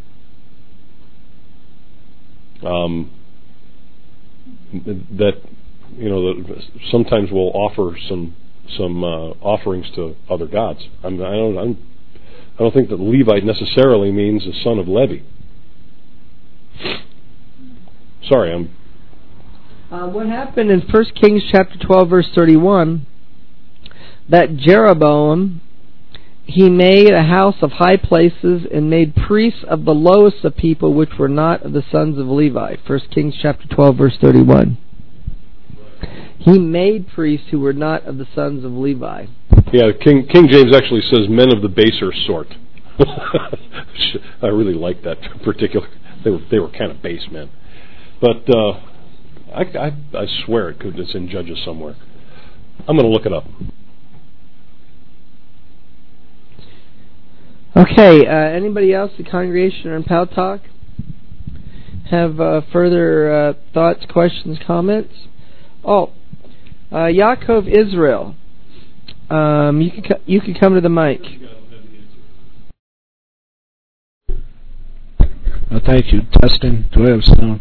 That sometimes will offer some offerings to other gods. I don't think that Levite necessarily means the son of Levi. Sorry, what happened in 1 Kings chapter 12, verse 31, that Jeroboam, he made a house of high places and made priests of the lowest of people, which were not of the sons of Levi. 1 Kings chapter 12, verse 31. He made priests who were not of the sons of Levi. Yeah, King James actually says men of the baser sort. I really like that particular. They were kind of base men, but I swear it's in Judges somewhere. I'm going to look it up. Okay, anybody else, the congregation or in Pal Talk, have further thoughts, questions, comments? Yaakov Israel, you can come to the mic. Thank you. Testing. Do I have sound?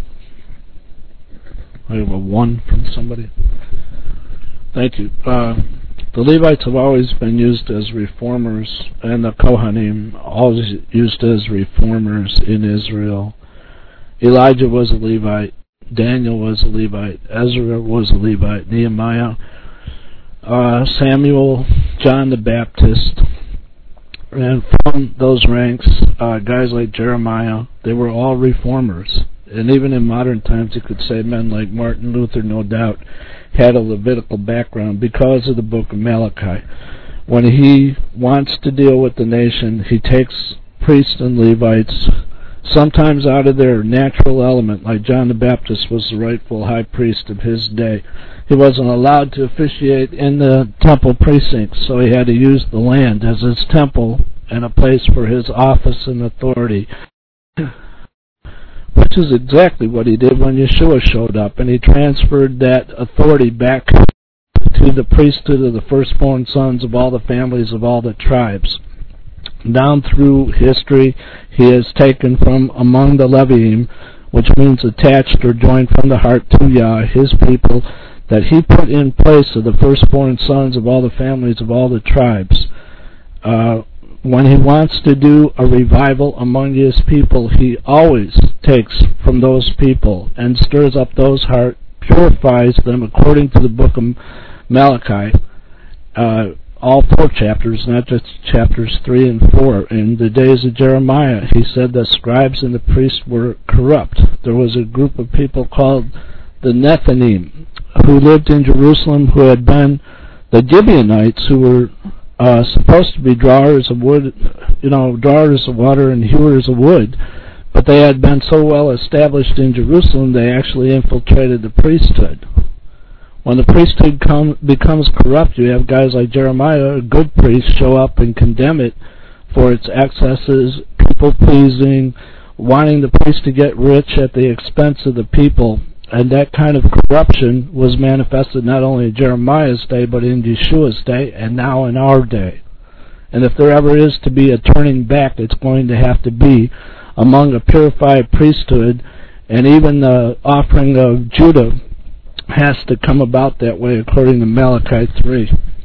I have a 1 from somebody. Thank you. The Levites have always been used as reformers, and the Kohanim always used as reformers in Israel. Elijah was a Levite. Daniel was a Levite. Ezra was a Levite. Nehemiah, Samuel, John the Baptist. And from those ranks, guys like Jeremiah, they were all reformers And even in modern times, you could say men like Martin Luther, no doubt, had a Levitical background because of the book of Malachi. When he wants to deal with the nation, he takes priests and Levites, sometimes out of their natural element, like John the Baptist was the rightful high priest of his day. He wasn't allowed to officiate in the temple precincts, so he had to use the land as his temple and a place for his office and authority, which is exactly what he did when Yeshua showed up, and he transferred that authority back to the priesthood of the firstborn sons of all the families of all the tribes. Down through history, he has taken from among the Leviim, which means attached or joined from the heart to Yah, his people, that he put in place of the firstborn sons of all the families of all the tribes. When he wants to do a revival among his people, he always takes from those people and stirs up those hearts, purifies them according to the book of Malachi, all 4 chapters, not just chapters 3 and 4. In the days of Jeremiah, he said the scribes and the priests were corrupt. There was a group of people called the Nethinim who lived in Jerusalem, who had been the Gibeonites, who were supposed to be drawers of wood, drawers of water and hewers of wood, but they had been so well established in Jerusalem they actually infiltrated the priesthood. When the priesthood becomes corrupt, you have guys like Jeremiah, a good priest, show up and condemn it for its excesses, people-pleasing, wanting the priest to get rich at the expense of the people. And that kind of corruption was manifested not only in Jeremiah's day, but in Yeshua's day, and now in our day. And if there ever is to be a turning back, it's going to have to be among a purified priesthood, and even the offering of Judah has to come about that way according to Malachi 3.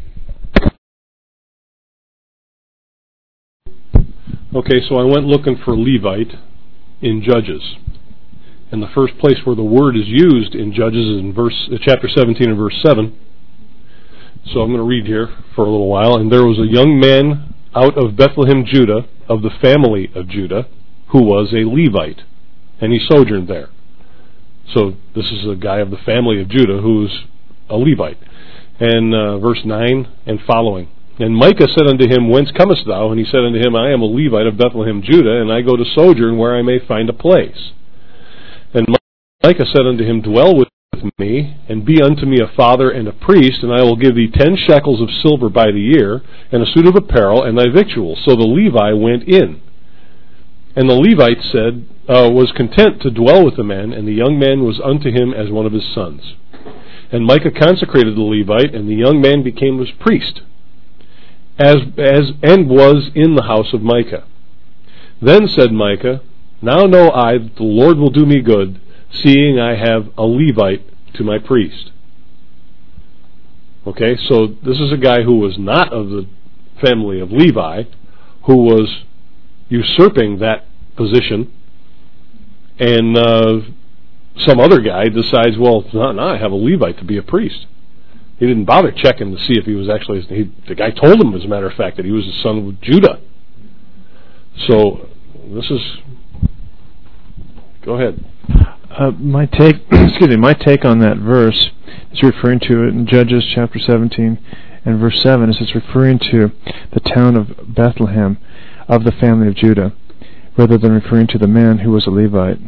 Okay, so I went looking for Levite in Judges. And the first place where the word is used in Judges is in chapter 17 and verse 7. So I'm going to read here for a little while. And there was a young man out of Bethlehem, Judah, of the family of Judah, who was a Levite, and he sojourned there. So this is a guy of the family of Judah who's a Levite. And verse 9 and following. And Micah said unto him, Whence comest thou? And he said unto him, I am a Levite of Bethlehem, Judah, and I go to sojourn where I may find a place. And Micah said unto him, Dwell with me, and be unto me a father and a priest, and I will give thee 10 shekels of silver by the year, and a suit of apparel, and thy victuals. So the Levi went in. And the Levite said, was content to dwell with the man, and the young man was unto him as one of his sons. And Micah consecrated the Levite, and the young man became his priest, and was in the house of Micah. Then said Micah, Now know I that the Lord will do me good, seeing I have a Levite to my priest. Okay, so this is a guy who was not of the family of Levi, who was usurping that position, and some other guy decides, well, no, I have a Levite to be a priest. He didn't bother checking to see if he was actually, the guy told him, as a matter of fact, that he was the son of Judah. So, this is, go ahead. My take on that verse is referring to it in Judges chapter 17 and verse 7, as it's referring to the town of Bethlehem of the family of Judah, rather than referring to the man who was a Levite.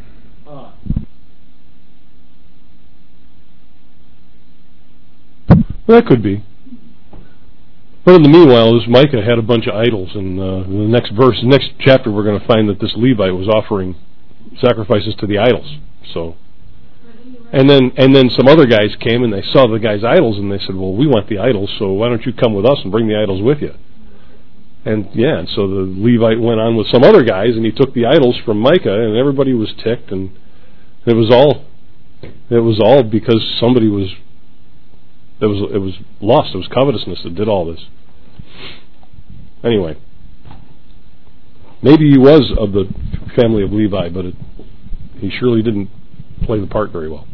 Well, that could be. But in the meanwhile, this Micah had a bunch of idols, and in the next verse, the next chapter, we're going to find that this Levite was offering sacrifices to the idols. So, and then some other guys came and they saw the guy's idols, and they said, "Well, we want the idols, so why don't you come with us and bring the idols with you?" And so the Levite went on with some other guys, and he took the idols from Micah, and everybody was ticked, and it was all because somebody was. It was lust. It was covetousness that did all this. Anyway, maybe he was of the family of Levi, but he surely didn't play the part very well.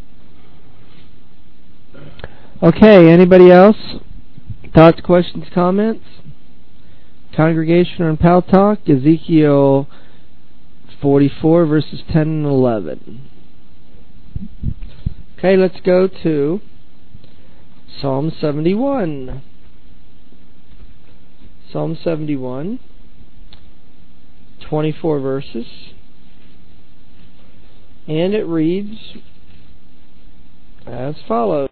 Okay, anybody else? Thoughts, questions, comments? Congregation on Pal Talk, Ezekiel 44 verses 10 and 11. Okay, let's go to Psalm 71. Psalm 71, 24 verses. And it reads as follows.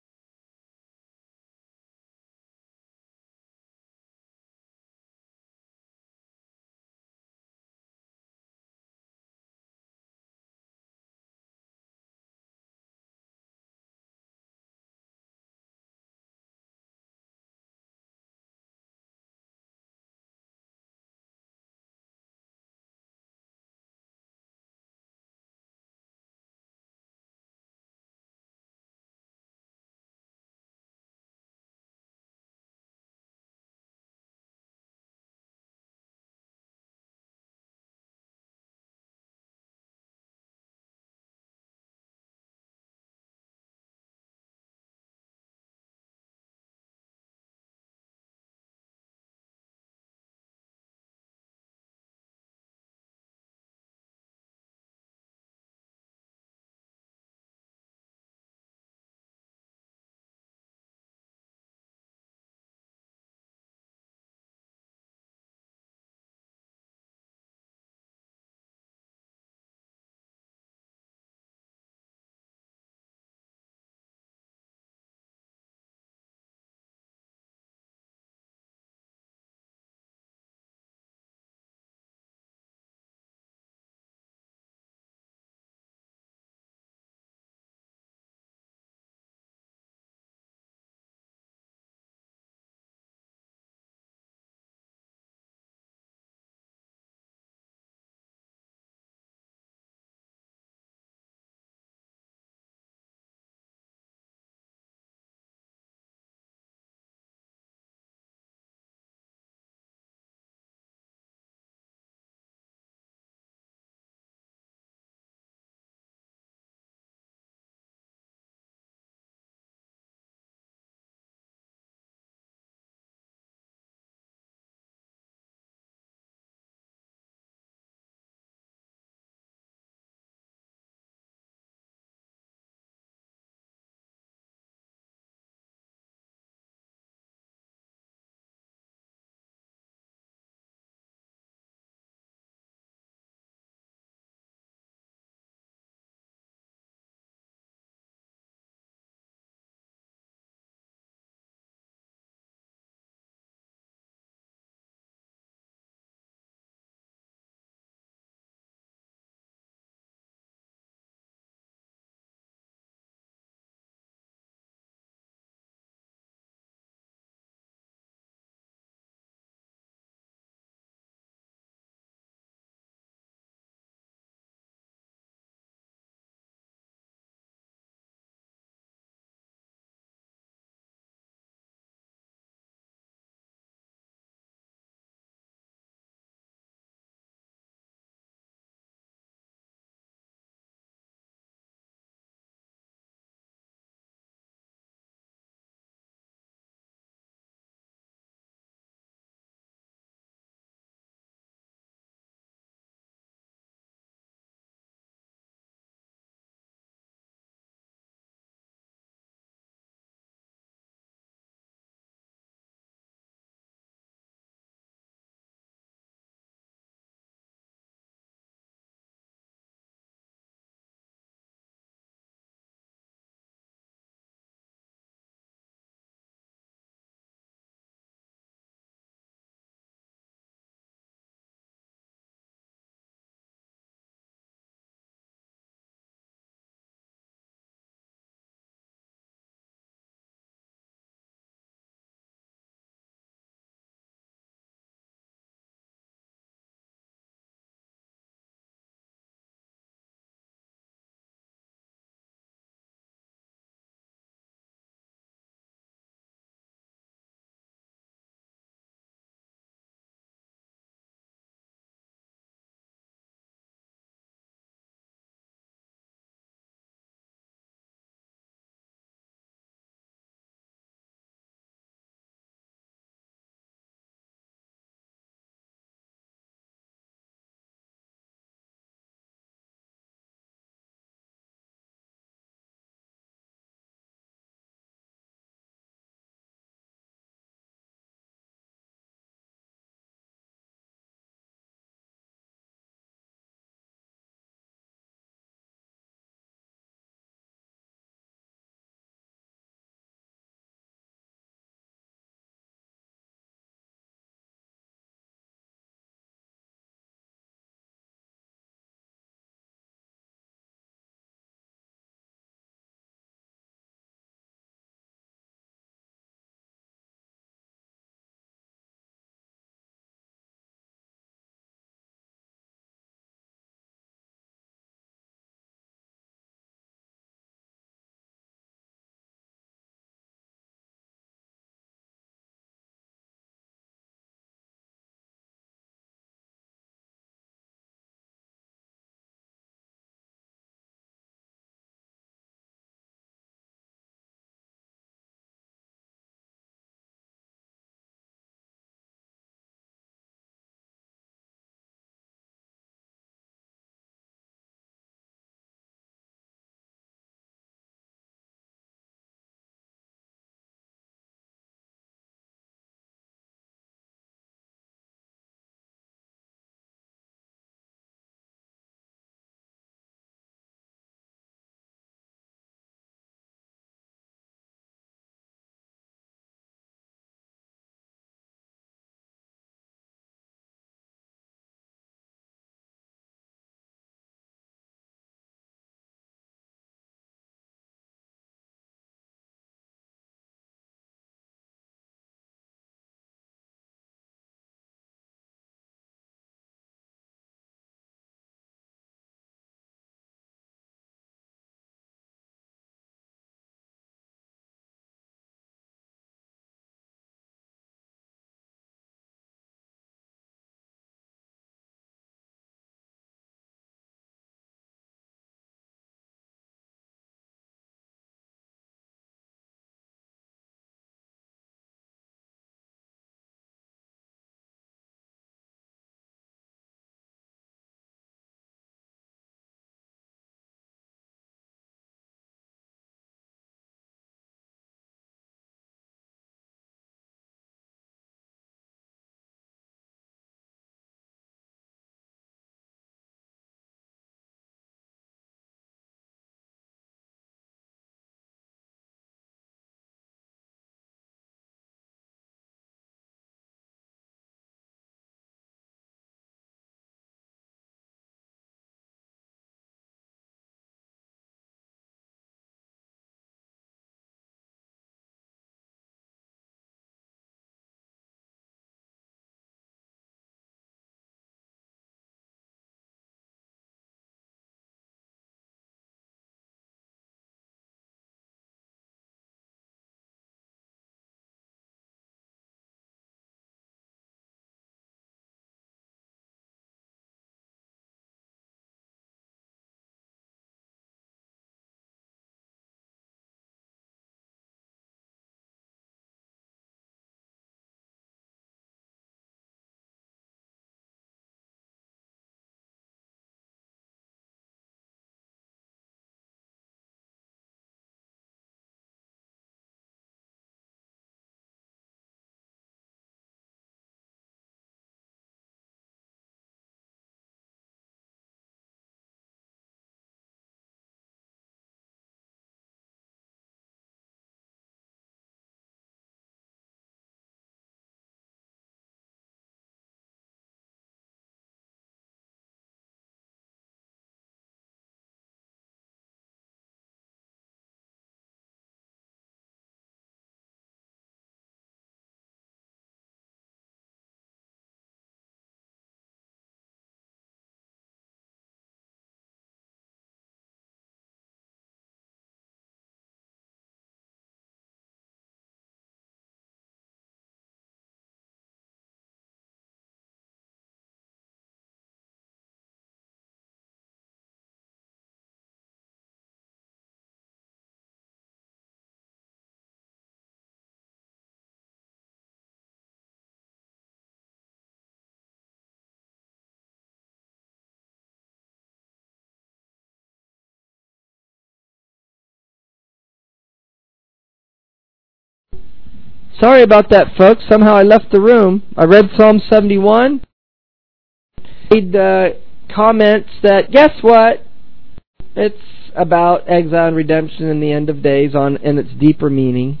Sorry about that, folks. Somehow I left the room. I read Psalm 71. Made comments that, guess what? It's about exile and redemption and the end of days and its deeper meaning.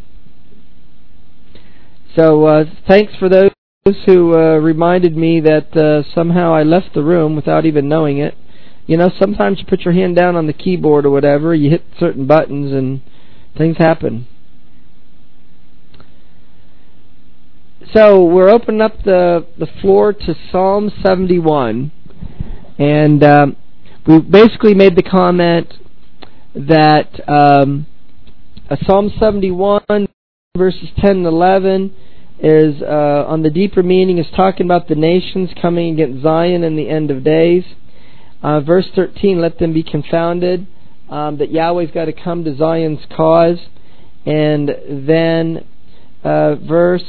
So thanks for those who reminded me that somehow I left the room without even knowing it. You know, sometimes you put your hand down on the keyboard or whatever, you hit certain buttons and things happen. So we're opening up the floor to Psalm 71. And we basically made the comment that Psalm 71, verses 10 and 11, is on the deeper meaning, is talking about the nations coming against Zion in the end of days. Verse 13, let them be confounded, that Yahweh's got to come to Zion's cause. And then verse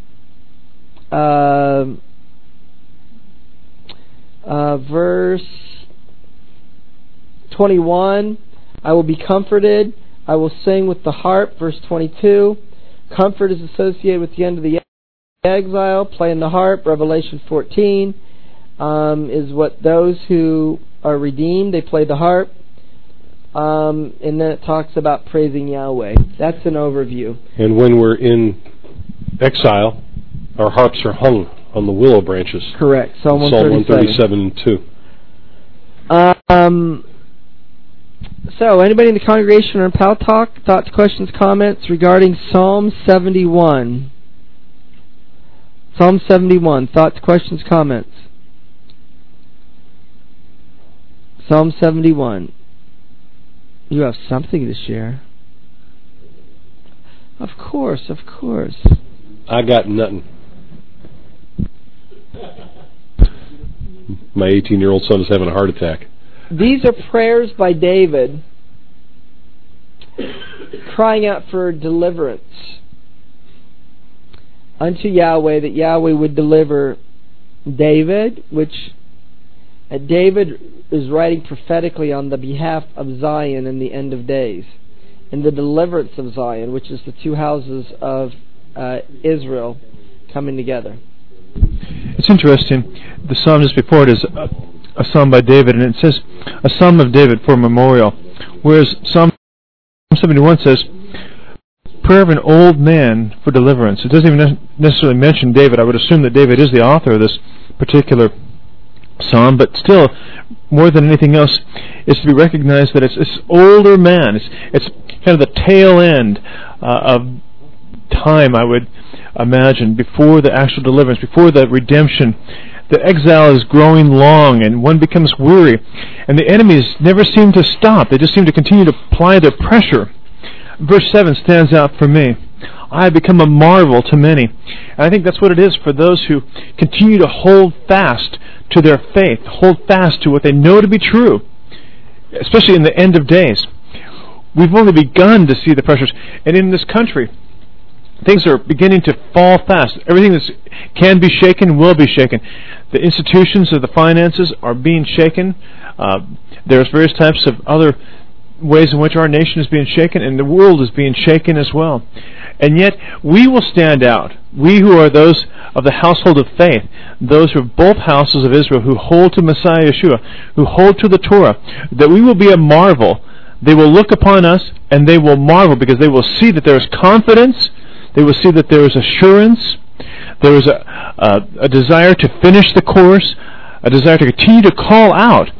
21, I will be comforted, I will sing with the harp. Verse 22, comfort is associated with the end of the exile, playing the harp. Revelation 14 is what those who are redeemed, they play the harp. And then it talks about praising Yahweh. That's an overview. And when we're in exile, our harps are hung on the willow branches. Correct. Psalm 137 and 2. So, anybody in the congregation or in Pal Talk, thoughts, questions, comments regarding Psalm 71? Psalm 71, thoughts, questions, comments. Psalm 71. You have something to share. Of course, of course. I got nothing. My 18-year-old son is having a heart attack. These are prayers by David crying out for deliverance unto Yahweh, that Yahweh would deliver David, which David is writing prophetically on the behalf of Zion in the end of days, and the deliverance of Zion, which is the two houses of Israel coming together. It's interesting. The psalm just before it is a psalm by David, and it says a psalm of David for memorial, whereas Psalm 71 says prayer of an old man for deliverance. It doesn't even necessarily mention David. I would assume that David is the author of this particular psalm, but still, more than anything else, it's to be recognized that it's this older man. It's kind of the tail end of time, I would imagine, before the actual deliverance, before the redemption. The exile is growing long, and one becomes weary, and the enemies never seem to stop. They just seem to continue to apply their pressure. Verse 7 stands out for me. I have become a marvel to many. And I think that's what it is for those who continue to hold fast to their faith, hold fast to what they know to be true, especially in the end of days. We've only begun to see the pressures, and in this country, things are beginning to fall fast. Everything that can be shaken will be shaken. The institutions of the finances are being shaken. There's various types of other ways in which our nation is being shaken, and the world is being shaken as well. And yet, we will stand out. We who are those of the household of faith, those who are both houses of Israel, who hold to Messiah Yeshua, who hold to the Torah, that we will be a marvel. They will look upon us, and they will marvel, because they will see that there is confidence. They will see that there is assurance, there is a desire to finish the course, a desire to continue to call out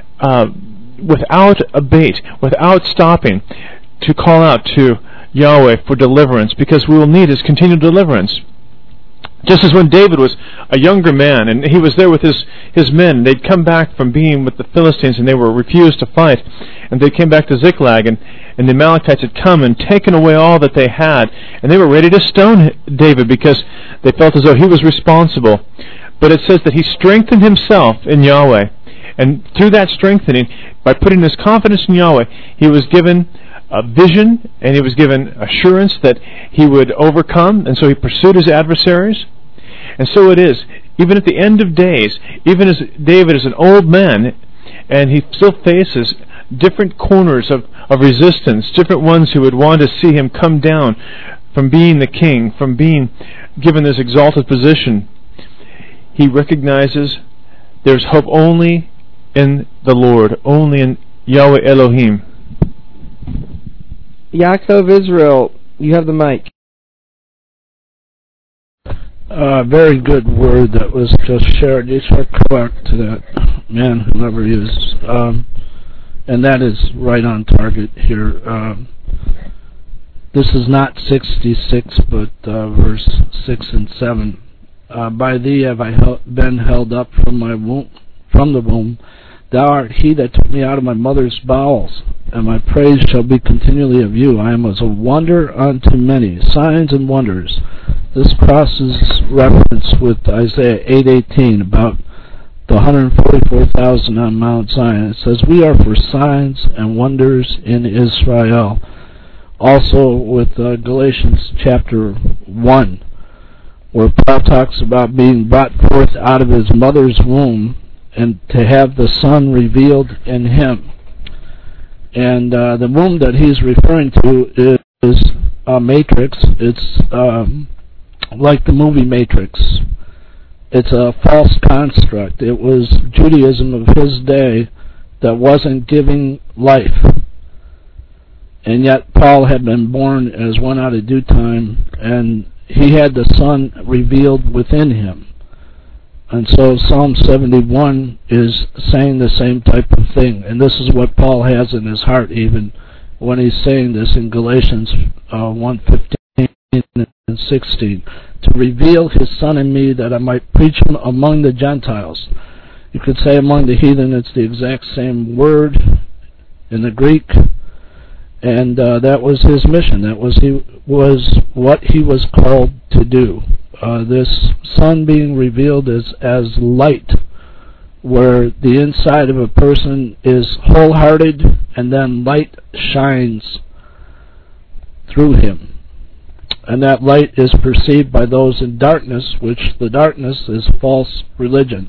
without abate, without stopping, to call out to Yahweh for deliverance, because we will need His continued deliverance. Just as when David was a younger man, and he was there with his men, they'd come back from being with the Philistines, and they were refused to fight, and they came back to Ziklag, and the Amalekites had come and taken away all that they had, and they were ready to stone David because they felt as though he was responsible. But it says that he strengthened himself in Yahweh, and through that strengthening, by putting his confidence in Yahweh, he was given a vision, and he was given assurance that he would overcome, and so he pursued his adversaries. And so it is, even at the end of days, even as David is an old man, and he still faces different corners of resistance, different ones who would want to see him come down from being the king, from being given this exalted position, he recognizes there's hope only in the Lord, only in Yahweh Elohim. Yaakov Israel, you have the mic. Very good word that was just shared. You are correct to that man, whoever he is. And that is right on target here. This is not 66, but verse 6 and 7. By thee have I been held up from the womb. Thou art he that took me out of my mother's bowels, and my praise shall be continually of you. I am as a wonder unto many, signs and wonders. This crosses reference with Isaiah 8:18 about the 144,000 on Mount Zion. It says, we are for signs and wonders in Israel. Also with Galatians chapter 1, where Paul talks about being brought forth out of his mother's womb and to have the Son revealed in him. And the womb that he's referring to is a matrix. It's like the movie Matrix. It's a false construct. It was Judaism of his day that wasn't giving life. And yet Paul had been born as one out of due time, and he had the Son revealed within him. And so Psalm 71 is saying the same type of thing. And this is what Paul has in his heart even when he's saying this in Galatians 1:15 and 16. To reveal his Son in me that I might preach him among the Gentiles. You could say among the heathen, it's the exact same word in the Greek. And that was his mission. That was what he was called to do. This Son being revealed as light, where the inside of a person is wholehearted, and then light shines through him. And that light is perceived by those in darkness, which the darkness is false religion.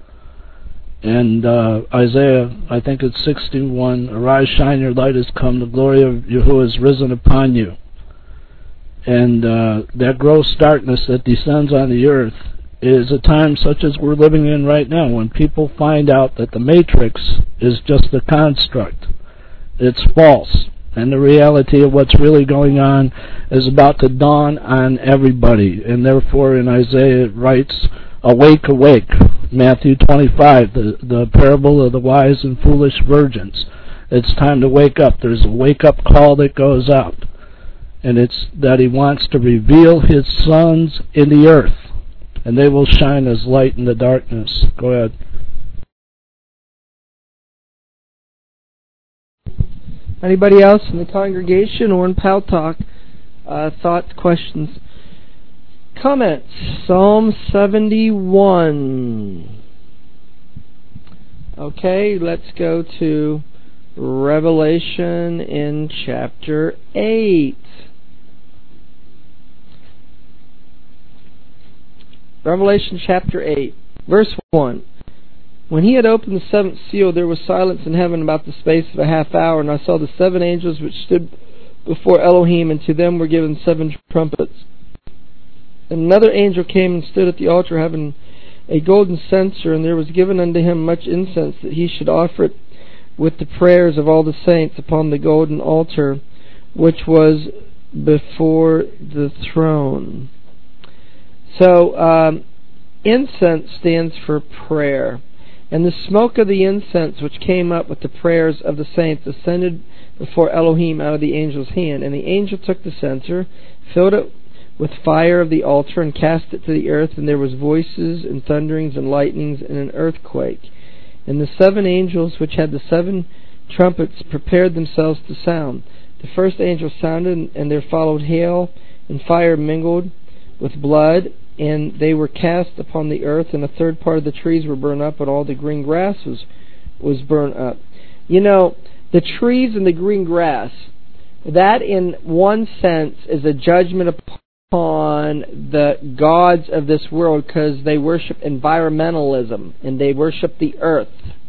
And Isaiah, I think it's 61, arise, shine, your light has come, the glory of Yahuwah is risen upon you. And that gross darkness that descends on the earth is a time such as we're living in right now, when people find out that the matrix is just a construct. It's false. And the reality of what's really going on is about to dawn on everybody. And therefore in Isaiah it writes, awake, awake. Matthew 25, the parable of the wise and foolish virgins. It's time to wake up. There's a wake-up call that goes out. And it's that he wants to reveal his sons in the earth. And they will shine as light in the darkness. Go ahead. Anybody else in the congregation or in Pal Talk? Thoughts, questions, comments? Psalm 71. Okay, let's go to Revelation in chapter 8. Revelation chapter 8, verse 1. When he had opened the seventh seal, there was silence in heaven about the space of a half hour, and I saw the seven angels which stood before Elohim, and to them were given seven trumpets. And another angel came and stood at the altar, having a golden censer, and there was given unto him much incense, that he should offer it with the prayers of all the saints upon the golden altar, which was before the throne. So, incense stands for prayer. And the smoke of the incense which came up with the prayers of the saints ascended before Elohim out of the angel's hand. And the angel took the censer, filled it with fire of the altar, and cast it to the earth. And there was voices and thunderings and lightnings and an earthquake. And the seven angels which had the seven trumpets prepared themselves to sound. The first angel sounded, and there followed hail and fire mingled with blood, and they were cast upon the earth, and a third part of the trees were burned up, and all the green grass was burned up. You know, the trees and the green grass, that in one sense is a judgment upon the gods of this world, because they worship environmentalism, and they worship the earth.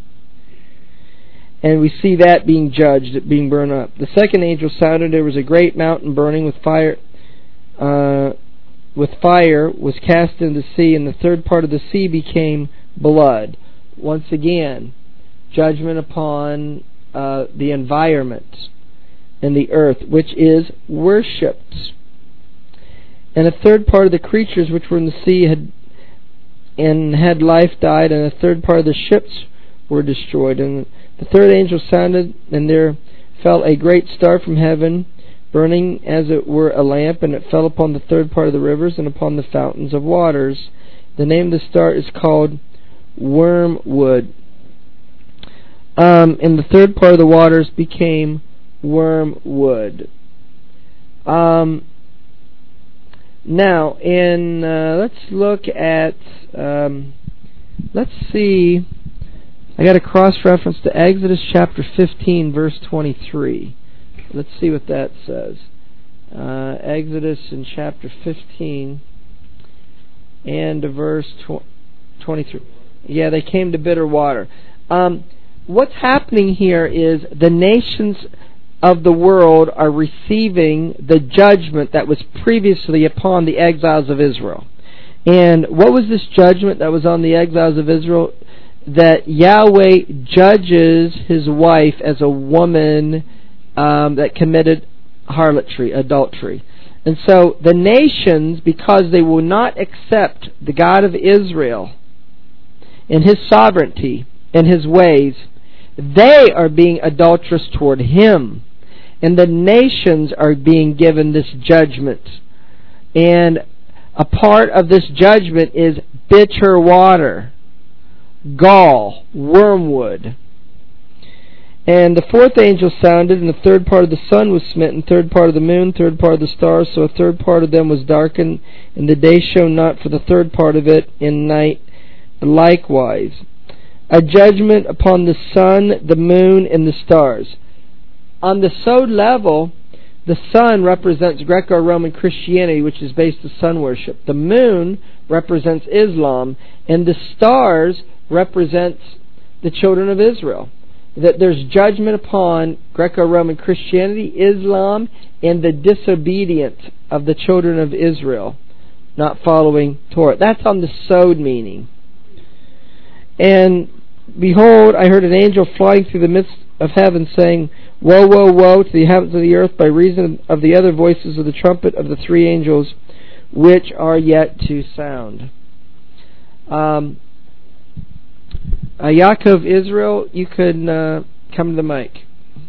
And we see that being judged, being burned up. The second angel sounded, there was a great mountain burning with fire, with fire was cast into the sea, and the third part of the sea became blood. Once again, judgment upon the environment and the earth, which is worshipped. And a third part of the creatures which were in the sea had life died, and a third part of the ships were destroyed. And the third angel sounded, and there fell a great star from heaven, burning as it were a lamp, and it fell upon the third part of the rivers and upon the fountains of waters. The name of the star is called Wormwood. And the third part of the waters became wormwood. Now, let's look at, let's see, I got a cross-reference to Exodus chapter 15, verse 23. Let's see what that says. Exodus in chapter 15 and verse 23. Yeah, they came to bitter water. What's happening here is the nations of the world are receiving the judgment that was previously upon the exiles of Israel. And what was this judgment that was on the exiles of Israel? That Yahweh judges his wife as a woman that committed harlotry, adultery. And so the nations, because they will not accept the God of Israel and his sovereignty and his ways, they are being adulterous toward him. And the nations are being given this judgment. And a part of this judgment is bitter water, gall, wormwood. And the fourth angel sounded, and the third part of the sun was smitten, third part of the moon, third part of the stars, so a third part of them was darkened, and the day shone not for the third part of it, and night likewise. A judgment upon the sun, the moon, and the stars. On the Sod level, the sun represents Greco-Roman Christianity, which is based on sun worship. The moon represents Islam, and the stars represents the children of Israel. That there's judgment upon Greco-Roman Christianity, Islam, and the disobedience of the children of Israel, not following Torah. That's on the Sod meaning. And behold, I heard an angel flying through the midst of heaven, saying, Woe, woe, woe to the inhabitants of the earth by reason of the other voices of the trumpet of the three angels which are yet to sound. Yaakov Israel, you could come to the mic.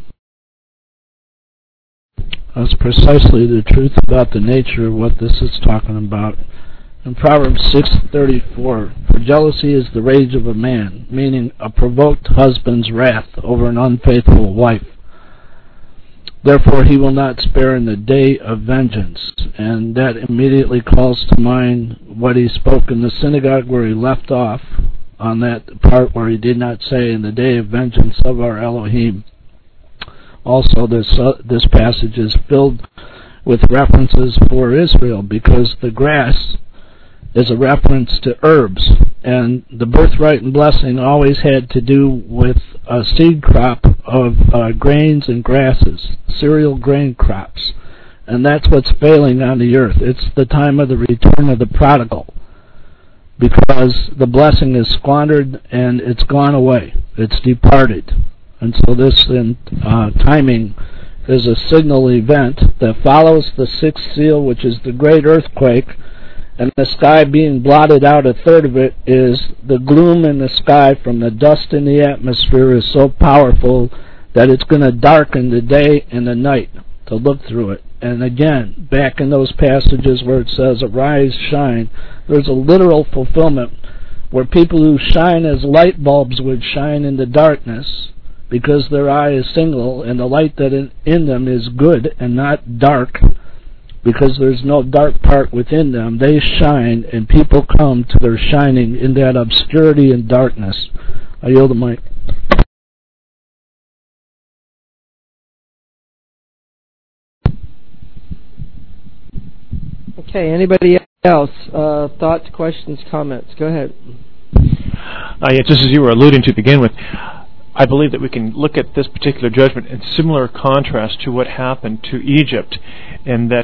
That's precisely the truth about the nature of what this is talking about. In Proverbs 6:34, for jealousy is the rage of a man, meaning a provoked husband's wrath over an unfaithful wife. Therefore he will not spare in the day of vengeance. And that immediately calls to mind what he spoke in the synagogue where he left off on that part where he did not say in the day of vengeance of our Elohim. Also this passage is filled with references for Israel, because the grass is a reference to herbs, and the birthright and blessing always had to do with a seed crop of grains and grasses, cereal grain crops, and that's what's failing on the earth. It's the time of the return of the prodigal, because the blessing is squandered and it's gone away, it's departed. And so this timing is a signal event that follows the sixth seal, which is the great earthquake. And the sky being blotted out, a third of it is the gloom in the sky from the dust in the atmosphere is so powerful that it's going to darken the day and the night to look through it. And again, back in those passages where it says, arise, shine, there's a literal fulfillment where people who shine as light bulbs would shine in the darkness because their eye is single and the light that in them is good and not dark, because there's no dark part within them. They shine, and people come to their shining in that obscurity and darkness. I yield the mic. Okay, anybody else? Thoughts, questions, comments? Go ahead. Yeah, just as you were alluding to begin with, I believe that we can look at this particular judgment in similar contrast to what happened to Egypt, in that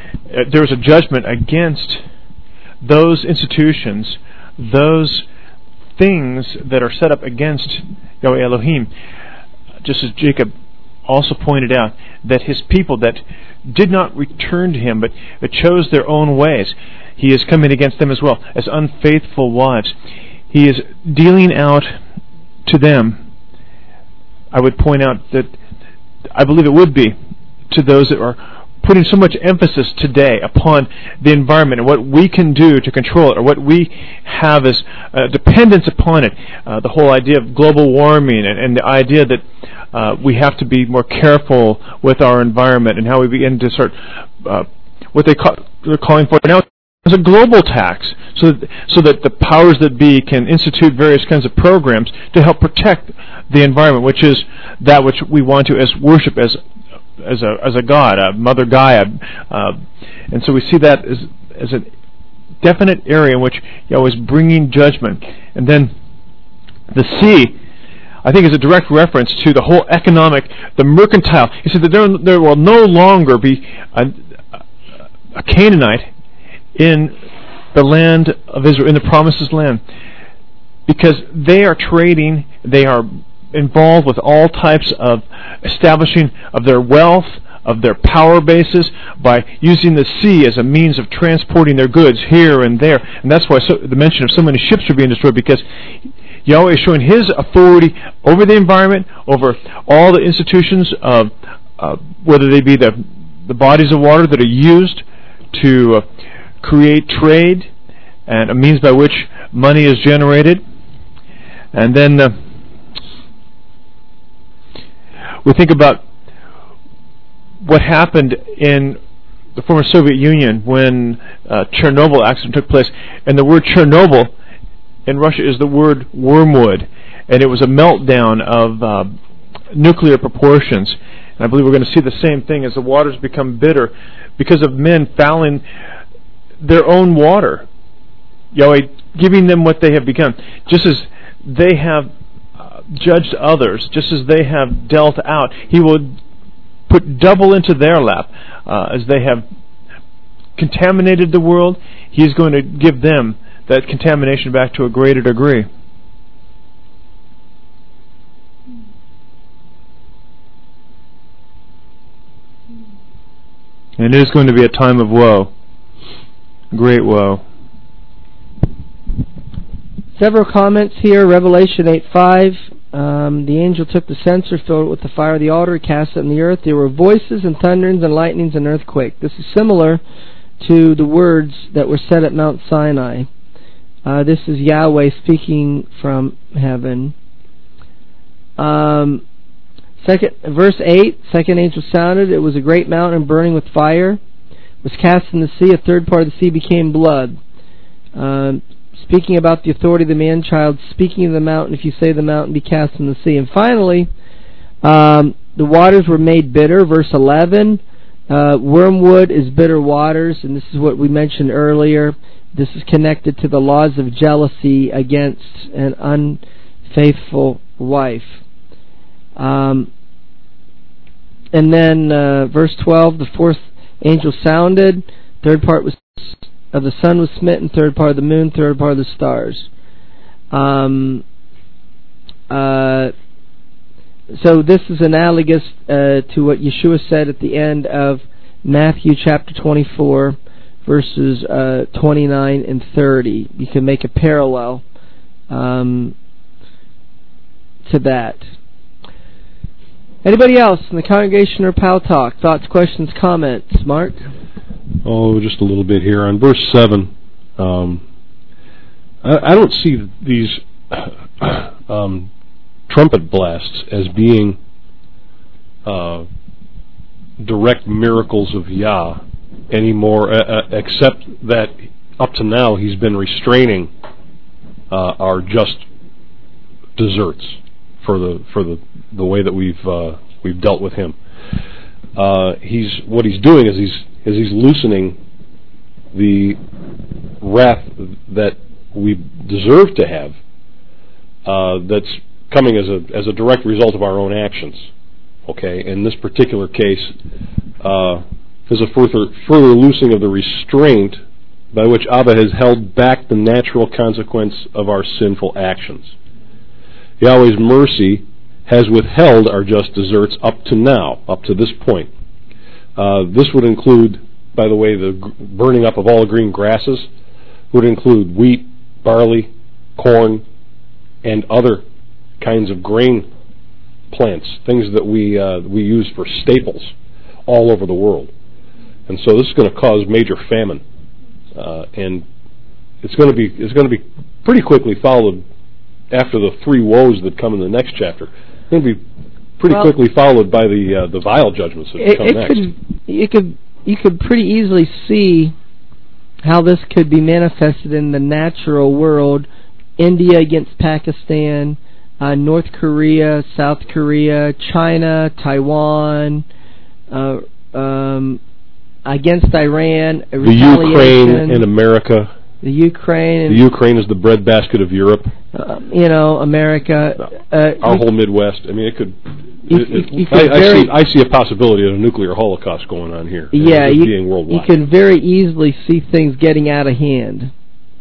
there was a judgment against those institutions, those things that are set up against Yahweh Elohim. Just as Jacob also pointed out, that his people that did not return to him, but chose their own ways, he is coming against them as well, as unfaithful wives. He is dealing out to them. I would point out that I believe it would be to those that are putting so much emphasis today upon the environment and what we can do to control it, or what we have as dependence upon it. The whole idea of global warming and the idea that we have to be more careful with our environment, and how we begin to start what they're calling for now as a global tax, so that the powers that be can institute various kinds of programs to help protect the environment, which is that which we want to as worship as a god, a Mother Gaia, and so we see that as a definite area in which Yahweh is bringing judgment. And then the sea, I think, is a direct reference to the whole economic, the mercantile. He said that there will no longer be a Canaanite in the land of Israel, in the promised land, because they are trading, they are involved with all types of establishing of their wealth, of their power bases, by using the sea as a means of transporting their goods here and there. And that's why the mention of so many ships are being destroyed, because Yahweh is showing His authority over the environment, over all the institutions of whether they be the bodies of water that are used to create trade, and a means by which money is generated. And then we think about what happened in the former Soviet Union when Chernobyl accident took place. And the word Chernobyl in Russia is the word wormwood. And it was a meltdown of nuclear proportions. And I believe we're going to see the same thing as the waters become bitter because of men fouling their own water. Yahweh giving them what they have begun. Just as they have judged others, just as they have dealt out, He will put double into their lap. As they have contaminated the world, He is going to give them that contamination back to a greater degree. And it is going to be a time of woe. Great woe. Several comments here. Revelation 8:5. The angel took the censer, filled it with the fire of the altar, cast it in the earth. There were voices and thunderings and lightnings and earthquake. This is similar to the words that were said at Mount Sinai. This is Yahweh speaking from heaven. Verse 8, second angel sounded. It was a great mountain burning with fire. It was cast in the sea. A third part of the sea became blood. Speaking about the authority of the man-child, speaking of the mountain, if you say the mountain, be cast in the sea. And finally, the waters were made bitter. Verse 11, wormwood is bitter waters, and this is what we mentioned earlier. This is connected to the laws of jealousy against an unfaithful wife. And then verse 12, the fourth angel sounded. Third part of the sun was smitten, third part of the moon, third part of the stars. So this is analogous to what Yeshua said at the end of Matthew chapter 24, verses 29 and 30. You can make a parallel to that. Anybody else in the congregation or Pal Talk? Thoughts, questions, comments? Mark? Oh, just a little bit here. On verse 7, I don't see these trumpet blasts as being direct miracles of Yah anymore, except that up to now He's been restraining our just deserts for the way that we've dealt with Him. What He's doing is He's loosening the wrath that we deserve to have. That's coming as a direct result of our own actions. Okay, in this particular case, is a further loosing of the restraint by which Abba has held back the natural consequence of our sinful actions. Yahweh's mercy has withheld our just deserts up to now, up to this point. This would include, by the way, the burning up of all green grasses, would include wheat, barley, corn, and other kinds of grain plants, things that we use for staples all over the world. And so this is going to cause major famine, and it's going to be pretty quickly followed after the three woes that come in the next chapter. It's going to be pretty quickly followed by the vile judgments that come next. You could pretty easily see how this could be manifested in the natural world. India against Pakistan, North Korea, South Korea, China, Taiwan, against Iran, the Ukraine and America. The Ukraine is the breadbasket of Europe. America. Our whole Midwest. I mean, it could. I see a possibility of a nuclear holocaust going on here. Yeah, being worldwide. You can very easily see things getting out of hand.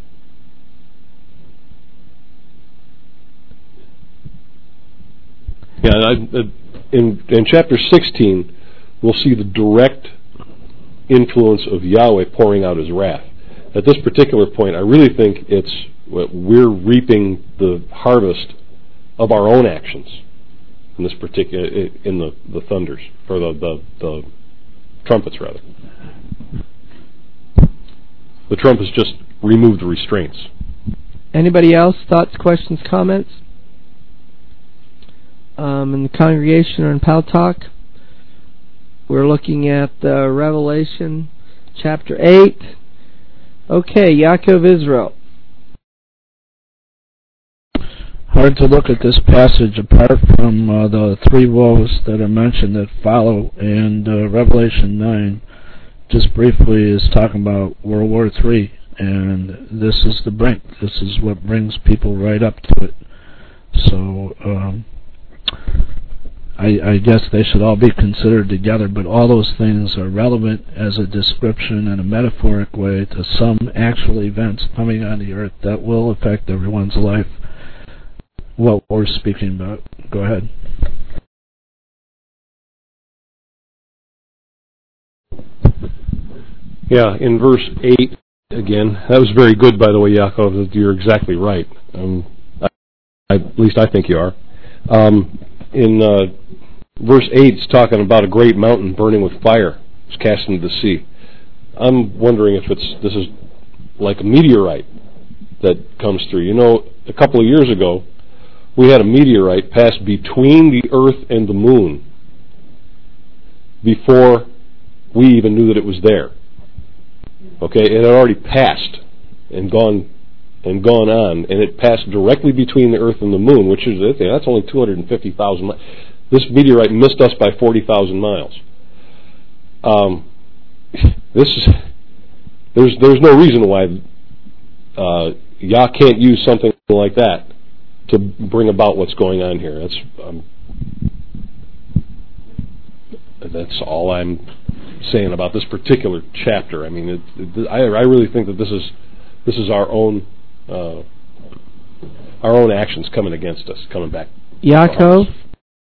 Yeah, in chapter 16, we'll see the direct influence of Yahweh pouring out His wrath. At this particular point, I really think we're reaping the harvest of our own actions in this particular in the thunders or the trumpets rather. The trumpets just removed the restraints. Anybody else? Thoughts, questions, comments? In the congregation or in Pal Talk, we're looking at Revelation chapter 8. Okay, Yaakov Israel. Hard to look at this passage apart from the three woes that are mentioned that follow, and Revelation 9 just briefly is talking about World War III, and this is the brink. This is what brings people right up to it. So I guess they should all be considered together, but all those things are relevant as a description in a metaphoric way to some actual events coming on the earth that will affect everyone's life. What we're speaking about. Go ahead. Yeah, in verse 8, again, that was very good, by the way, Yaakov. You're exactly right. At least I think you are. In verse 8, it's talking about a great mountain burning with fire. It's cast into the sea. I'm wondering if this is like a meteorite that comes through. You know, a couple of years ago, we had a meteorite pass between the Earth and the Moon before we even knew that it was there. Okay, it had already passed and gone on, and it passed directly between the Earth and the Moon, which is that's only 250,000 miles. This meteorite missed us by 40,000 miles. There's no reason why Yah can't use something like that to bring about what's going on here. That's all I'm saying about this particular chapter. I mean, I really think that this is our own actions coming against us, coming back. Yaakov?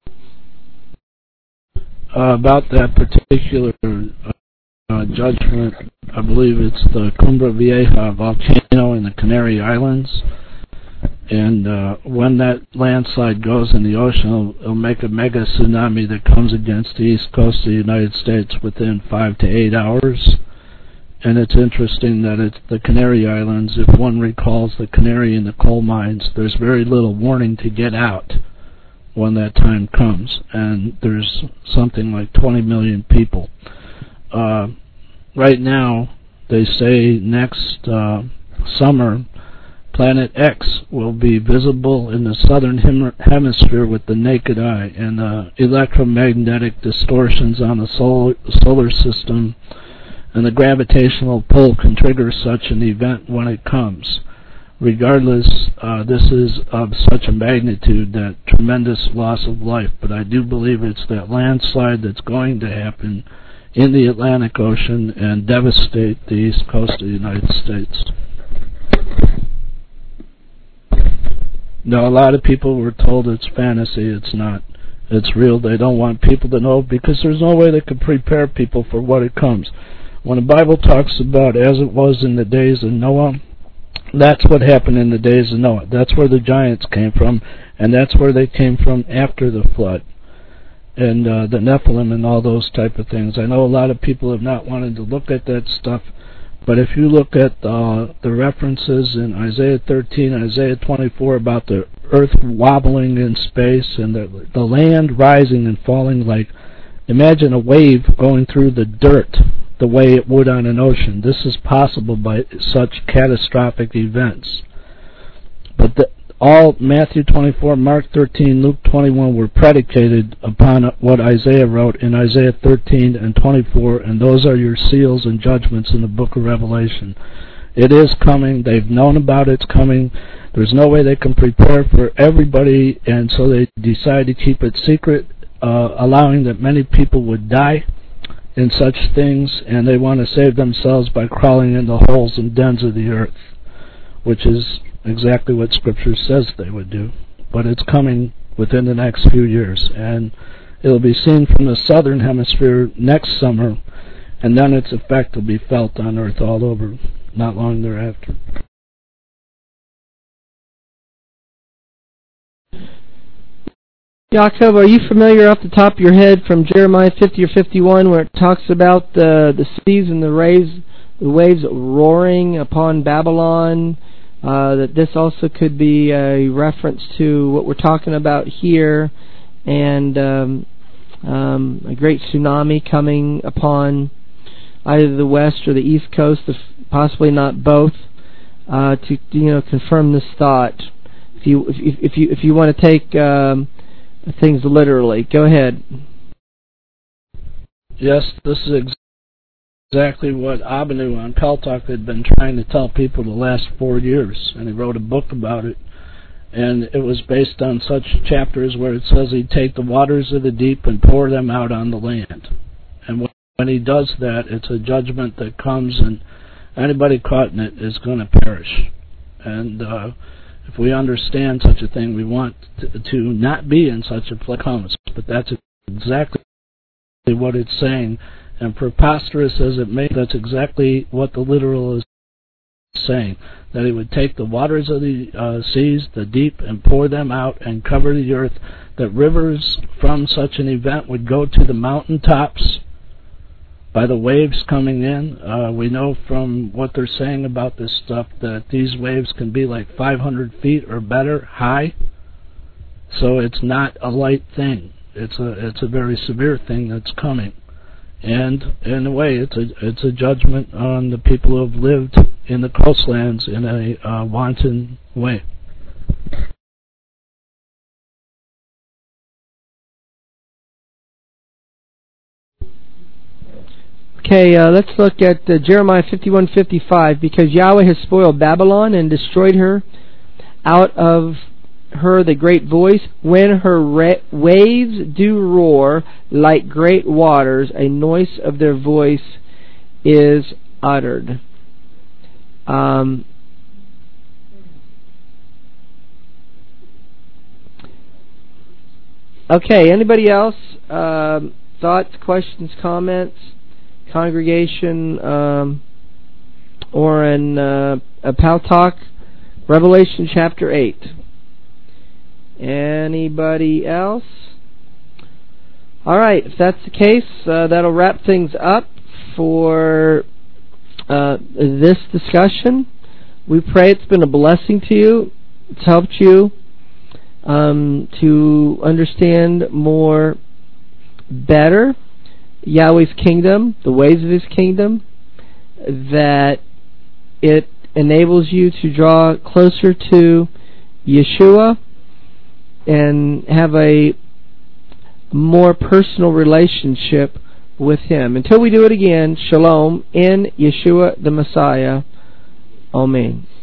About that particular judgment, I believe it's the Cumbre Vieja volcano in the Canary Islands. And when that landslide goes in the ocean, it'll make a mega tsunami that comes against the east coast of the United States within 5 to 8 hours. And it's interesting that it's the Canary Islands. If one recalls the canary in the coal mines, there's very little warning to get out when that time comes. And there's something like 20 million people. Right now, they say next summer, Planet X will be visible in the southern hemisphere with the naked eye, and electromagnetic distortions on the solar system and the gravitational pull can trigger such an event when it comes. Regardless, this is of such a magnitude that tremendous loss of life, but I do believe it's that landslide that's going to happen in the Atlantic Ocean and devastate the east coast of the United States. Now, a lot of people were told it's fantasy. It's not. It's real. They don't want people to know because there's no way they could prepare people for what it comes. When the Bible talks about as it was in the days of Noah, that's what happened in the days of Noah. That's where the giants came from, and that's where they came from after the flood. And the Nephilim and all those type of things. I know a lot of people have not wanted to look at that stuff, but if you look at the references in Isaiah 13 and Isaiah 24 about the earth wobbling in space and the land rising and falling, like, imagine a wave going through the dirt the way it would on an ocean. This is possible by such catastrophic events. But all Matthew 24, Mark 13, Luke 21 were predicated upon what Isaiah wrote in Isaiah 13 and 24, and those are your seals and judgments in the book of Revelation. It is coming. They've known about it's coming. There's no way they can prepare for everybody, and so they decide to keep it secret, allowing that many people would die in such things, and they want to save themselves by crawling in the holes and dens of the earth, which is exactly what Scripture says they would do. But it's coming within the next few years, and it'll be seen from the southern hemisphere next summer, and then its effect will be felt on earth all over not long thereafter. Yaakov, are you familiar off the top of your head from Jeremiah 50 or 51 where it talks about the seas and the waves roaring upon Babylon? That this also could be a reference to what we're talking about here, and a great tsunami coming upon either the west or the east coast, possibly not both, to confirm this thought. If you want to take things literally, go ahead. Yes, this is exactly what Abinu on Peltok had been trying to tell people the last 4 years, and he wrote a book about it, and it was based on such chapters where it says he'd take the waters of the deep and pour them out on the land. And when he does that, it's a judgment that comes, and anybody caught in it is going to perish. And if we understand such a thing, we want to not be in such a place, but that's exactly what it's saying. And preposterous as it may, that's exactly what the literal is saying, that he would take the waters of the seas, the deep, and pour them out and cover the earth, that rivers from such an event would go to the mountaintops by the waves coming in. We know from what they're saying about this stuff that these waves can be like 500 feet or better high, so it's not a light thing. It's a very severe thing that's coming. And in a way, it's a judgment on the people who have lived in the coastlands in a wanton way. Okay, let's look at Jeremiah 51:55. Because Yahweh has spoiled Babylon and destroyed her, out of her the great voice, when her waves do roar like great waters, a noise of their voice is uttered. Okay, anybody else? Thoughts, questions, comments? Congregation, or in a Paltalk, Revelation chapter 8. Anybody else? Alright, if that's the case, that'll wrap things up for this discussion. We pray it's been a blessing to you. It's helped you to understand more better Yahweh's kingdom, the ways of His kingdom, that it enables you to draw closer to Yeshua and have a more personal relationship with Him. Until we do it again, Shalom in Yeshua the Messiah. Amen.